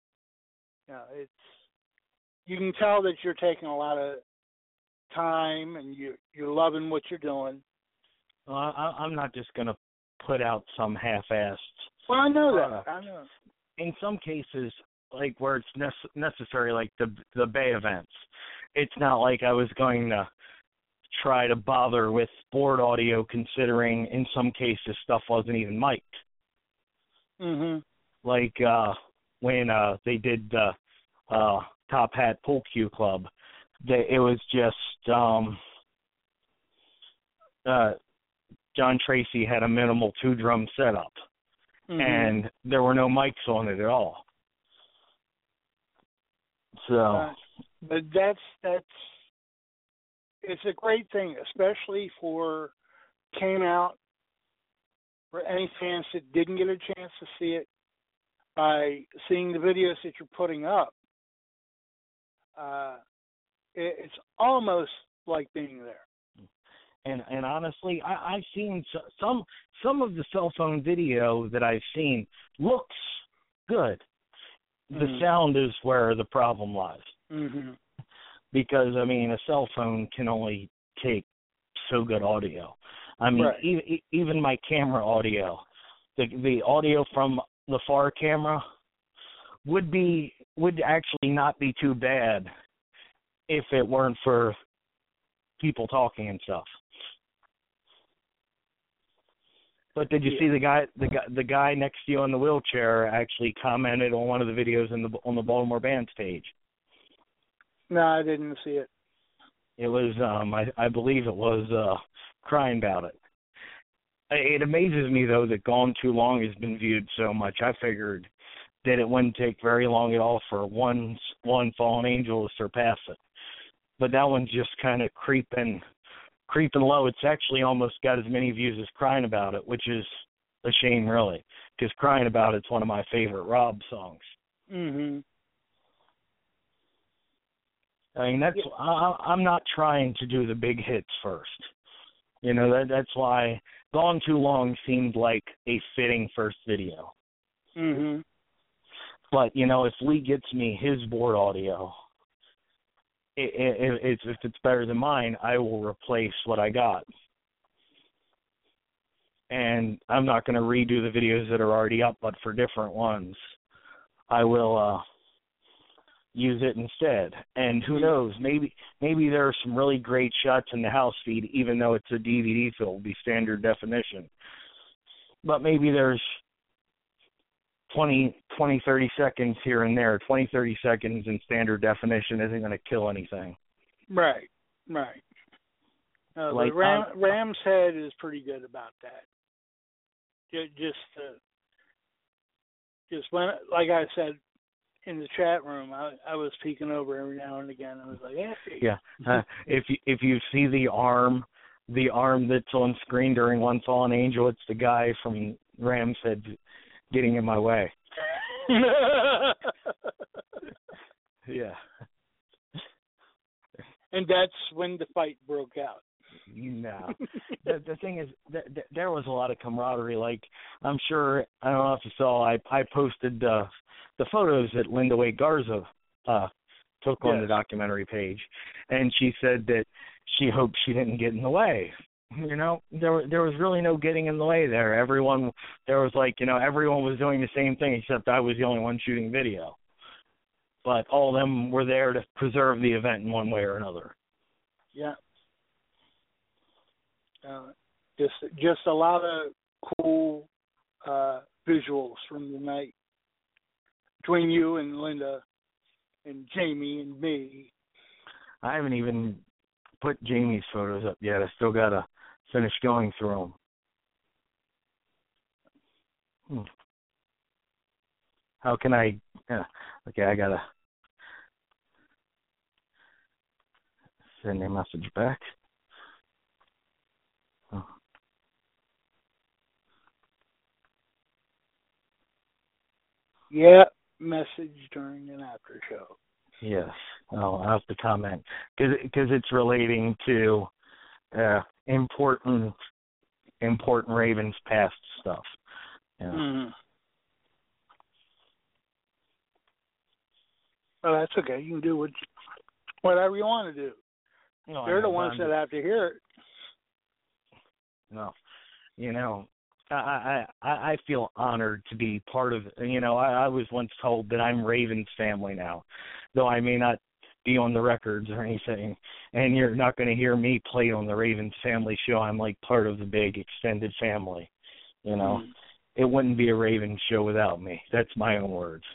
You can tell that you're taking a lot of time and you're loving what you're doing. Well, I'm not just going to put out some half-assed. Well, I know that. I know. In some cases, like where it's necessary, like the Bay events, it's not like I was going to try to bother with board audio, considering in some cases stuff wasn't even mic'd. Mm-hmm. Like when they did the Top Hat Pool Cue Club, it was just John Tracy had a minimal 2-drum setup, mm-hmm. and there were no mics on it at all. So, but that's it's a great thing, especially came out for any fans that didn't get a chance to see it by seeing the videos that you're putting up. It's almost like being there. And honestly, I've seen some of the cell phone video that I've seen looks good. The Mm-hmm. sound is where the problem lies. Mm-hmm. Because, I mean, a cell phone can only take so good audio. I mean, right. Even my camera audio, the audio from the far camera would actually not be too bad if it weren't for people talking and stuff. But did you see the guy next to you on the wheelchair actually commented on one of the videos on the Baltimore band stage? No, I didn't see it. It was I believe it was crying about it. It amazes me, though, that Gone Too Long has been viewed so much. I figured that it wouldn't take very long at all for one Fallen Angel to surpass it. But that one's just kind of creeping low. It's actually almost got as many views as Crying About It, which is a shame, really, because Crying About It's one of my favorite Rob songs. Mm-hmm. I mean, I'm not trying to do the big hits first. That's why Gone Too Long seemed like a fitting first video. Mm-hmm. But, if Lee gets me his board audio, if it's better than mine, I will replace what I got. And I'm not going to redo the videos that are already up, but for different ones, I will use it instead. And who knows, maybe there are some really great shots in the house feed, even though it's a DVD, so it'll be standard definition. But maybe there's 20, 30 seconds here and there. 20, 30 seconds in standard definition isn't going to kill anything. Right. But Ram's Head is pretty good about that. Just when, like I said in the chat room, I was peeking over every now and again. I was like, yeah. If you see the arm that's on screen during One Fallen Angel, it's the guy from Ram's Head getting in my way. Yeah. And that's when the fight broke out. No. The thing is, there was a lot of camaraderie. Like, I'm sure, I don't know if you saw, I posted the photos that Linda Wade Garza took on the documentary page, and she said that she hoped she didn't get in the way. There was really no getting in the way there. Everyone was doing the same thing, except I was the only one shooting video. But all of them were there to preserve the event in one way or another. Yeah. Just a lot of cool visuals from the night between you and Linda and Jamie and me. I haven't even put Jamie's photos up yet. I still got to finish going through them. How can I... okay, I got to send a message back. Yeah, message during an after show. Yes. I'll have to comment because it's relating to important Ravens past stuff. Yeah. Mm-hmm. Well, that's okay. You can do whatever you want to do. No, they're the ones that have to hear it. No, I feel honored to be part of. I was once told that I'm Ravens family now, though I may not be on the records or anything, and you're not going to hear me play on the Ravens family show. I'm like part of the big extended family. It wouldn't be a Ravens show without me. That's my own words.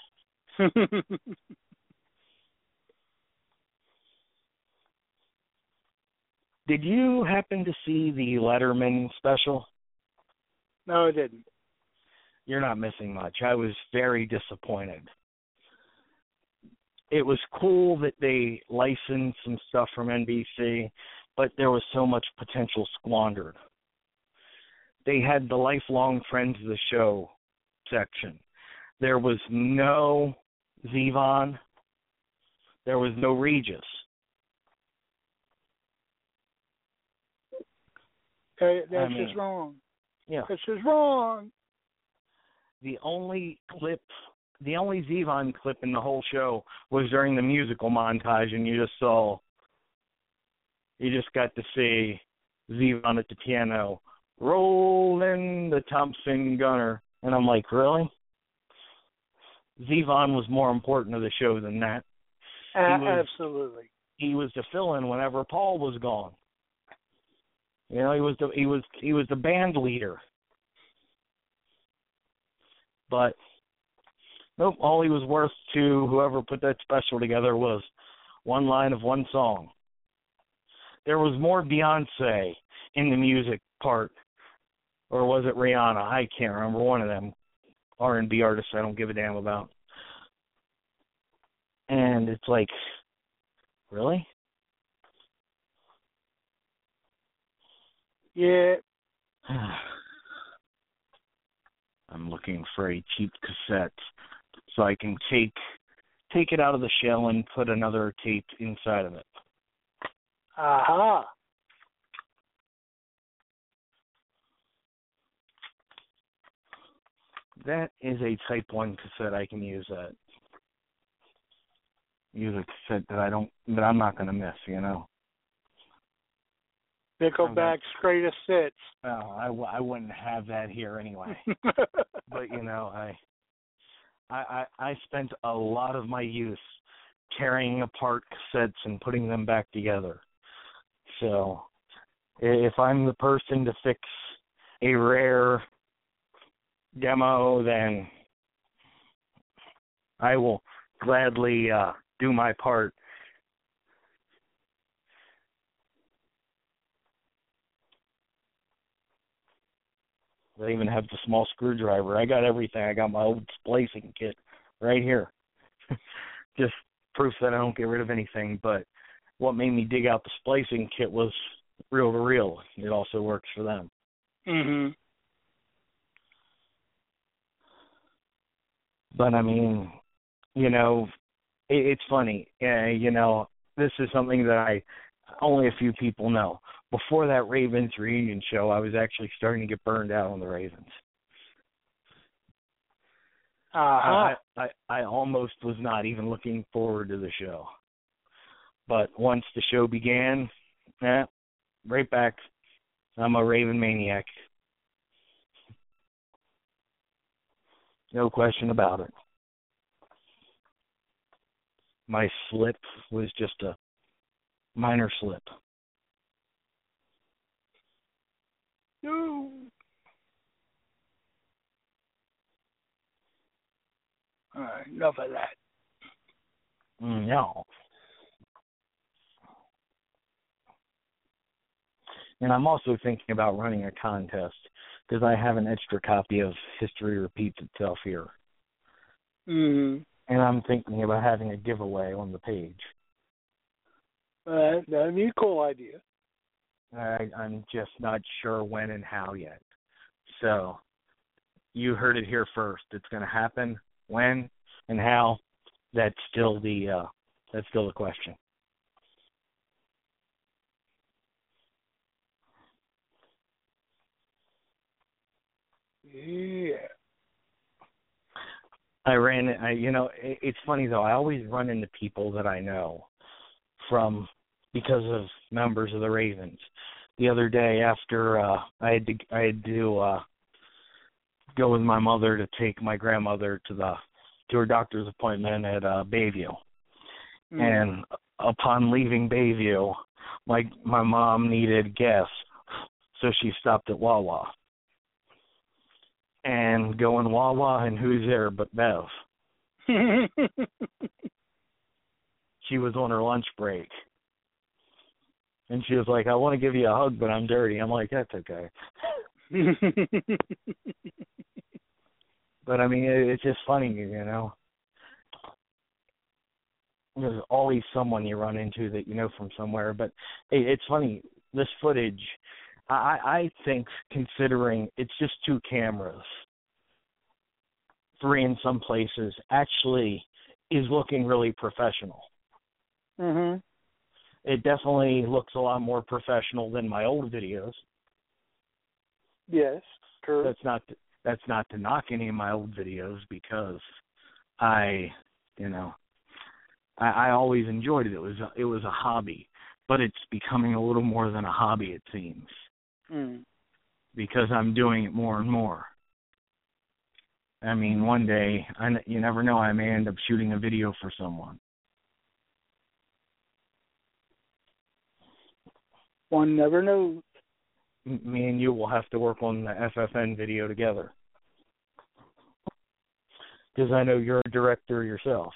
Did you happen to see the Letterman special? No, I didn't. You're not missing much. I was very disappointed. It was cool that they licensed some stuff from NBC, but there was so much potential squandered. They had the lifelong friends of the show section. There was no Zevon. There was no Regis. That's just wrong. Yeah. That's just wrong. The only Zevon clip in the whole show was during the musical montage, and you just got to see Zevon at the piano, rolling the Thompson Gunner. And I'm like, really? Zevon was more important to the show than that. Absolutely. He was the fill-in whenever Paul was gone. He was the band leader. But nope, all he was worth to whoever put that special together was one line of one song. There was more Beyonce in the music part. Or was it Rihanna? I can't remember. One of them R&B artists I don't give a damn about. And it's like, really? Yeah. I'm looking for a cheap cassette so I can take it out of the shell and put another tape inside of it. Aha. That is a Type 1 cassette I can use a cassette that I'm not going to miss, you know. Nickelback's greatest hits. Well, I wouldn't have that here anyway. But, you know, I spent a lot of my youth tearing apart cassettes and putting them back together. So if I'm the person to fix a rare demo, then I will gladly do my part. I even have the small screwdriver. I got everything. I got my old splicing kit right here. Just proof that I don't get rid of anything. But what made me dig out the splicing kit was reel to reel. It also works for them. Mhm. But I mean, you know, it's funny. You know, this is something that only a few people know. Before that Ravens reunion show, I was actually starting to get burned out on the Ravens. I almost was not even looking forward to the show. But once the show began, right back. I'm a Raven maniac. No question about it. My slip was just a minor slip. No. All right, enough of that. No. And I'm also thinking about running a contest because I have an extra copy of History Repeats Itself here. Mm-hmm. And I'm thinking about having a giveaway on the page. That'd be a cool idea. I'm just not sure when and how yet. So, you heard it here first. It's going to happen. When and how? That's still the question. Yeah. It's funny though. I always run into people that I know because of members of the Ravens. The other day, after I had to go with my mother to take my grandmother to her doctor's appointment at Bayview, and upon leaving Bayview, my mom needed gas, so she stopped at Wawa. And going Wawa, and who's there but Bev? She was on her lunch break. And she was like, I want to give you a hug, but I'm dirty. I'm like, that's okay. But, I mean, it's just funny, you know. There's always someone you run into that you know from somewhere. But it's funny, this footage, I think, considering it's just 2 cameras, 3 in some places, actually is looking really professional. Mhm. It definitely looks a lot more professional than my old videos. Yes, true. That's not to knock any of my old videos because I always enjoyed it. It was a hobby, but it's becoming a little more than a hobby, it seems. Because I'm doing it more and more. I mean, one day, you never know, I may end up shooting a video for someone. One never knows. Me and you will have to work on the FFN video together. Because I know you're a director yourself.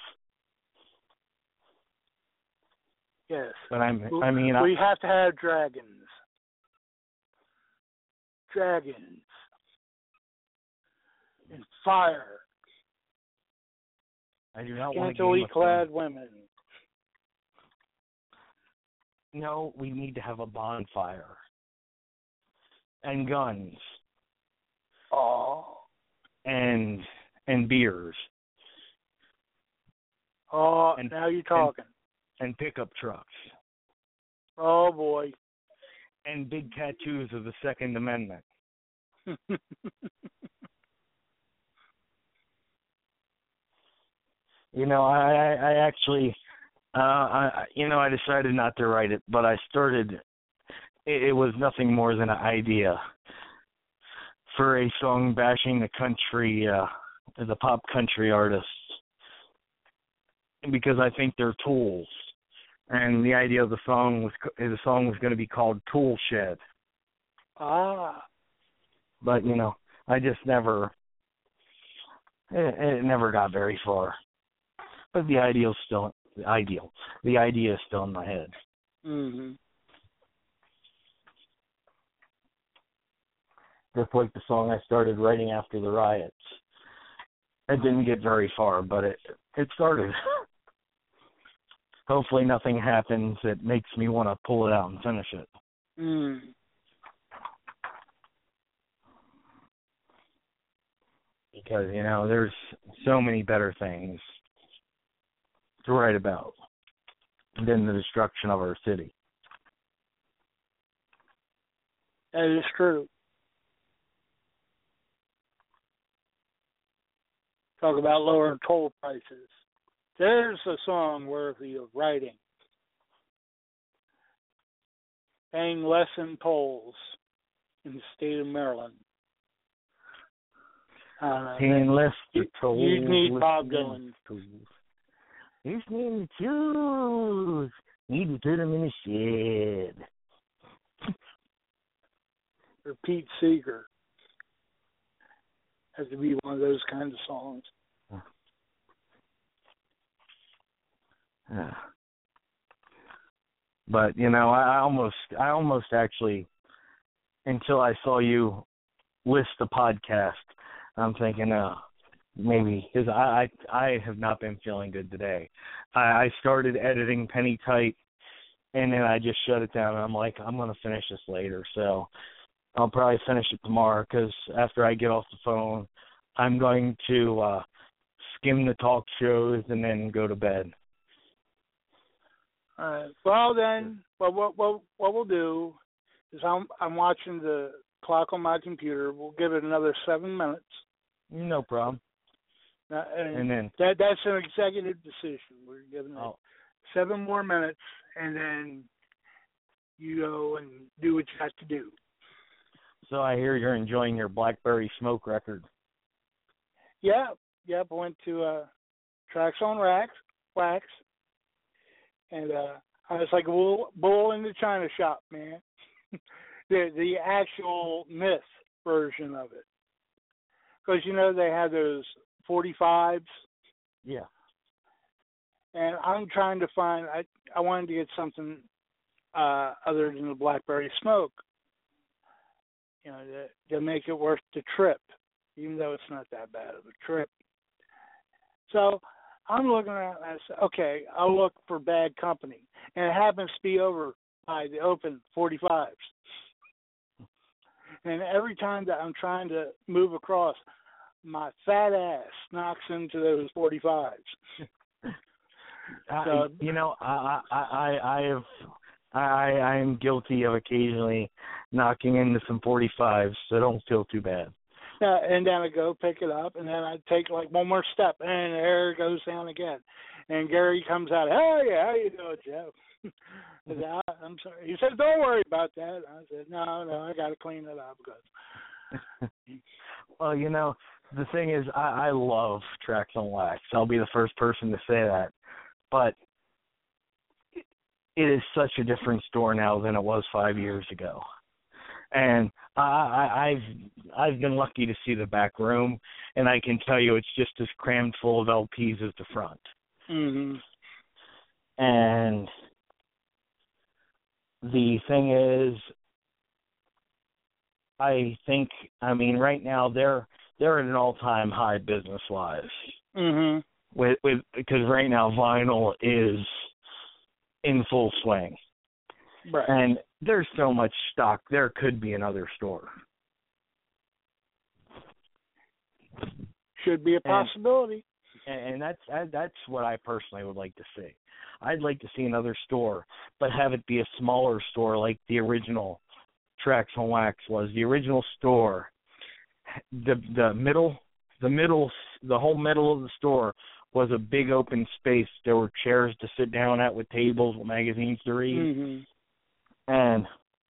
Yes. But we have to have dragons. dragons, and fire. I do not want a game Scantily of clad women. No, we need to have a bonfire. And guns. Oh. And beers. Oh, and, now you're talking. And pickup trucks. Oh, boy. And big tattoos of the Second Amendment. You know, I actually, I decided not to write it, but I started, it was nothing more than an idea for a song bashing the country, the pop country artists, because I think they're tools. And the idea of the song was going to be called Tool Shed. Ah. But, you know, I just never, it never got very far. But the idea is still in my head. Mm-hmm. Just like the song I started writing after the riots. It didn't get very far, but it started. Hopefully nothing happens that makes me want to pull it out and finish it. Mm. Because, you know, there's so many better things to write about than the destruction of our city. That is true. Talk about lowering toll prices. There's a song worthy of writing. Paying less in tolls in the state of Maryland. Paying less in tolls. You need Bob Dylan. His name is Jules. Need to put him in the shed. Or Pete Seeger. Has to be one of those kinds of songs. Yeah. But, you know, I almost actually, until I saw you list the podcast, I'm thinking, maybe, because I have not been feeling good today. I started editing Penny Tight, and then I just shut it down, and I'm like, I'm going to finish this later, so I'll probably finish it tomorrow, because after I get off the phone, I'm going to skim the talk shows and then go to bed. All right. Well, then, what we'll do is I'm watching the clock on my computer. We'll give it another 7 minutes. No problem. And then that's an executive decision. We're giving it 7 more minutes, and then you go and do what you have to do. So I hear you're enjoying your Blackberry Smoke record. Yeah. I went to Tracks on Wax. And I was like a bull in the china shop, man. the actual myth version of it. Because, you know, they had those 45s. Yeah. And I'm trying to find, I wanted to get something other than the Blackberry Smoke. You know, to make it worth the trip, even though it's not that bad of a trip. So I'm looking around and I said, okay, I'll look for Bad Company. And it happens to be over by the open 45s. And every time that I'm trying to move across, my fat ass knocks into those 45s. So, you know, I'm guilty of occasionally knocking into some 45s, so don't feel too bad. And then I go pick it up, and then I take like one more step, and there it goes down again. And Gary comes out, hey, how you doing, Jeff? I said, I'm sorry. He said, don't worry about that. I said, no, I got to clean it up. Well, you know, the thing is, I love Tracks on Wax. I'll be the first person to say that. But it is such a different store now than it was 5 years ago. And I've been lucky to see the back room, and I can tell you it's just as crammed full of LPs as the front. Mm-hmm. And the thing is, I think, right now they're at an all-time high business-wise. Mhm. Because right now vinyl is in full swing. Right. And there's so much stock, there could be another store. Should be a possibility. And that's what I personally would like to see. I'd like to see another store, but have it be a smaller store like the original Tracks on Wax was. The original store, the whole middle of the store was a big open space. There were chairs to sit down at with tables with magazines to read. Mhm. And,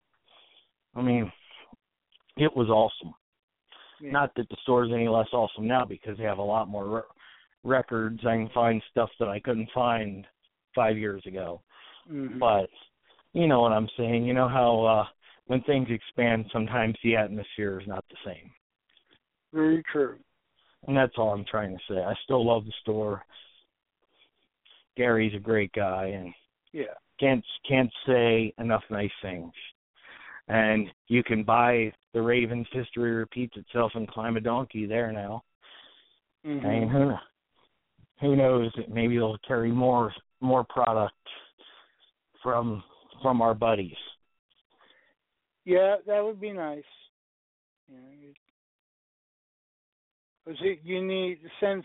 it was awesome. Yeah. Not that the store's any less awesome now because they have a lot more records. I can find stuff that I couldn't find 5 years ago. Mhm. But you know what I'm saying. You know how when things expand, sometimes the atmosphere is not the same. Very true. And that's all I'm trying to say. I still love the store. Gary's a great guy, and Yeah. can't say enough nice things. And you can buy the Ravens History Repeats Itself and Climb a Donkey there now. Mhm. And who knows? Maybe they'll carry more product from our buddies. Yeah, that would be nice. You need, since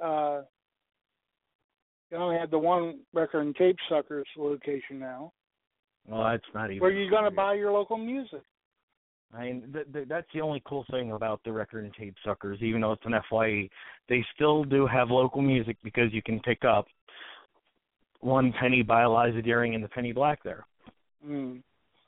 you only have the one Record and Tape Suckers location now. Well, that's not even. Where are you going to buy your local music? That's the only cool thing about the Record and Tape Suckers, even though it's an FYE. They still do have local music because you can pick up One Penny by Eliza Deering and the Penny Black there. Mm.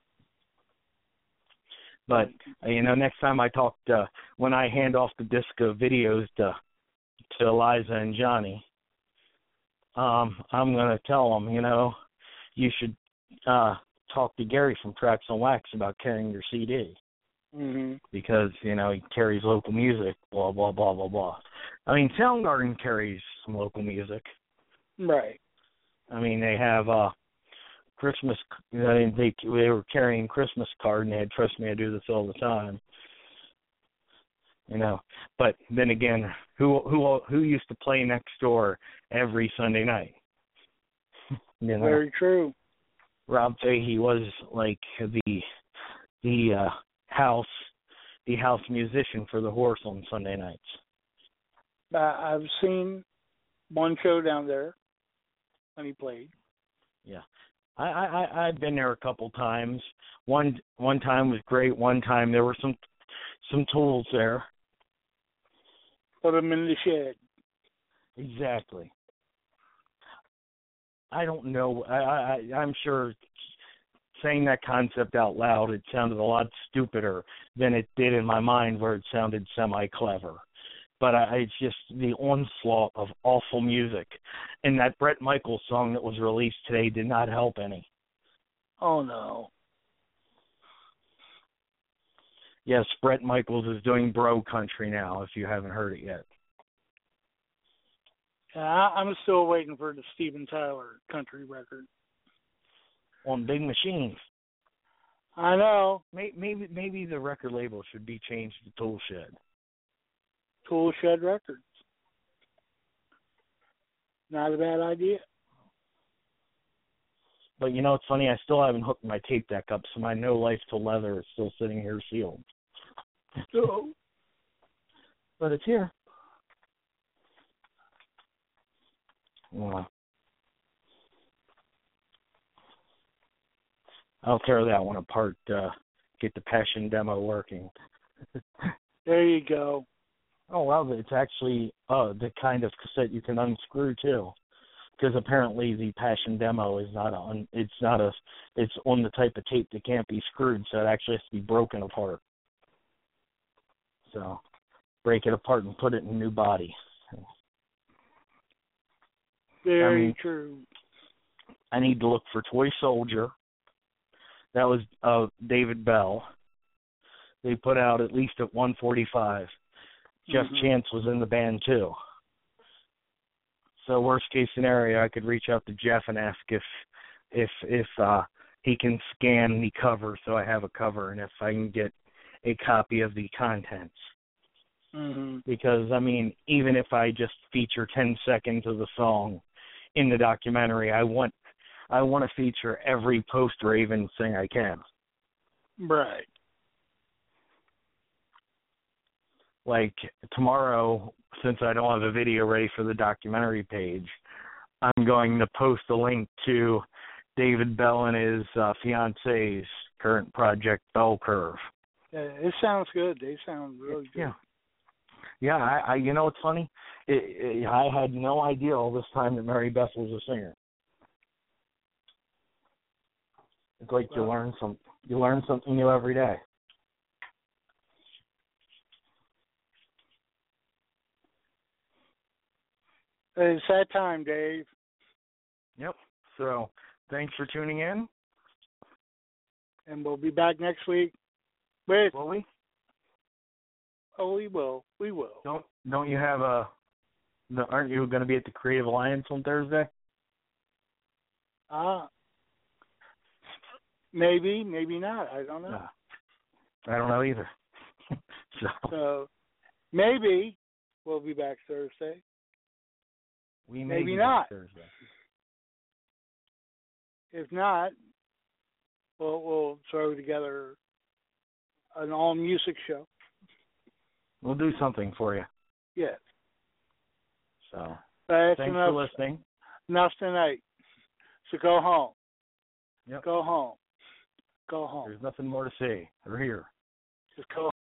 But, next time I talk when I hand off the disc of videos to Eliza and Johnny, I'm going to tell them, you should talk to Gary from Tracks on Wax about carrying your CD. Mm-hmm. Because, he carries local music, blah, blah, blah, blah, blah. Soundgarden carries some local music. Right. They have Christmas, they were carrying Christmas card, and they had Trust Me, I Do This All the Time. But then again, who used to play next door every Sunday night? Very true. Rob Fahey was like the house musician for the Horse on Sunday nights. I've seen one show down there when he played. Yeah, I've been there a couple times. One time was great. One time there were some tools there. Put them in the shed. Exactly. I don't know. I'm sure saying that concept out loud, it sounded a lot stupider than it did in my mind, where it sounded semi-clever. But it's just the onslaught of awful music. And that Bret Michaels song that was released today did not help any. Oh, no. Yes, Bret Michaels is doing bro country now, if you haven't heard it yet. I'm still waiting for the Steven Tyler country record. On Big Machine. I know. Maybe the record label should be changed to Tool Shed. Tool Shed Records. Not a bad idea. But it's funny, I still haven't hooked my tape deck up, so my No Life Till Leather is still sitting here sealed. So, but it's here. Yeah. I'll tear that one apart, get the Passion demo working. There you go. Oh, well, it's actually the kind of cassette you can unscrew, too. Because apparently the Passion demo is it's on the type of tape that can't be screwed, so it actually has to be broken apart. So, break it apart and put it in a new body. Very true. I need to look for Toy Soldier. That was David Bell. They put out at least at 145. Jeff Chance was in the band too. So worst case scenario, I could reach out to Jeff and ask if he can scan the cover so I have a cover, and if I can get a copy of the contents. Mm-hmm. Because, I mean, even if I just feature 10 seconds of the song in the documentary, I want to feature every post-Ravens thing I can. Right. Like, tomorrow, since I don't have a video ready for the documentary page, I'm going to post a link to David Bell and his fiance's current project, Bell Curve. Yeah, it sounds good. They sound really good. Yeah, I you know what's funny? I had no idea all this time that Mary Beth was a singer. It's like you learn something new every day. It's that time, Dave. Yep. So, thanks for tuning in. And we'll be back next week with... Will we? Oh, we will. We will. Don't you have aren't you going to be at the Creative Alliance on Thursday? Maybe, maybe not. I don't know. I don't know either. So maybe we'll be back Thursday. We may maybe be not. back Thursday. If not, we'll throw together an all music show. We'll do something for you. Yes. So thanks for listening. Enough tonight. So go home. Yep. Go home. Go home. There's nothing more to say or hear. Just go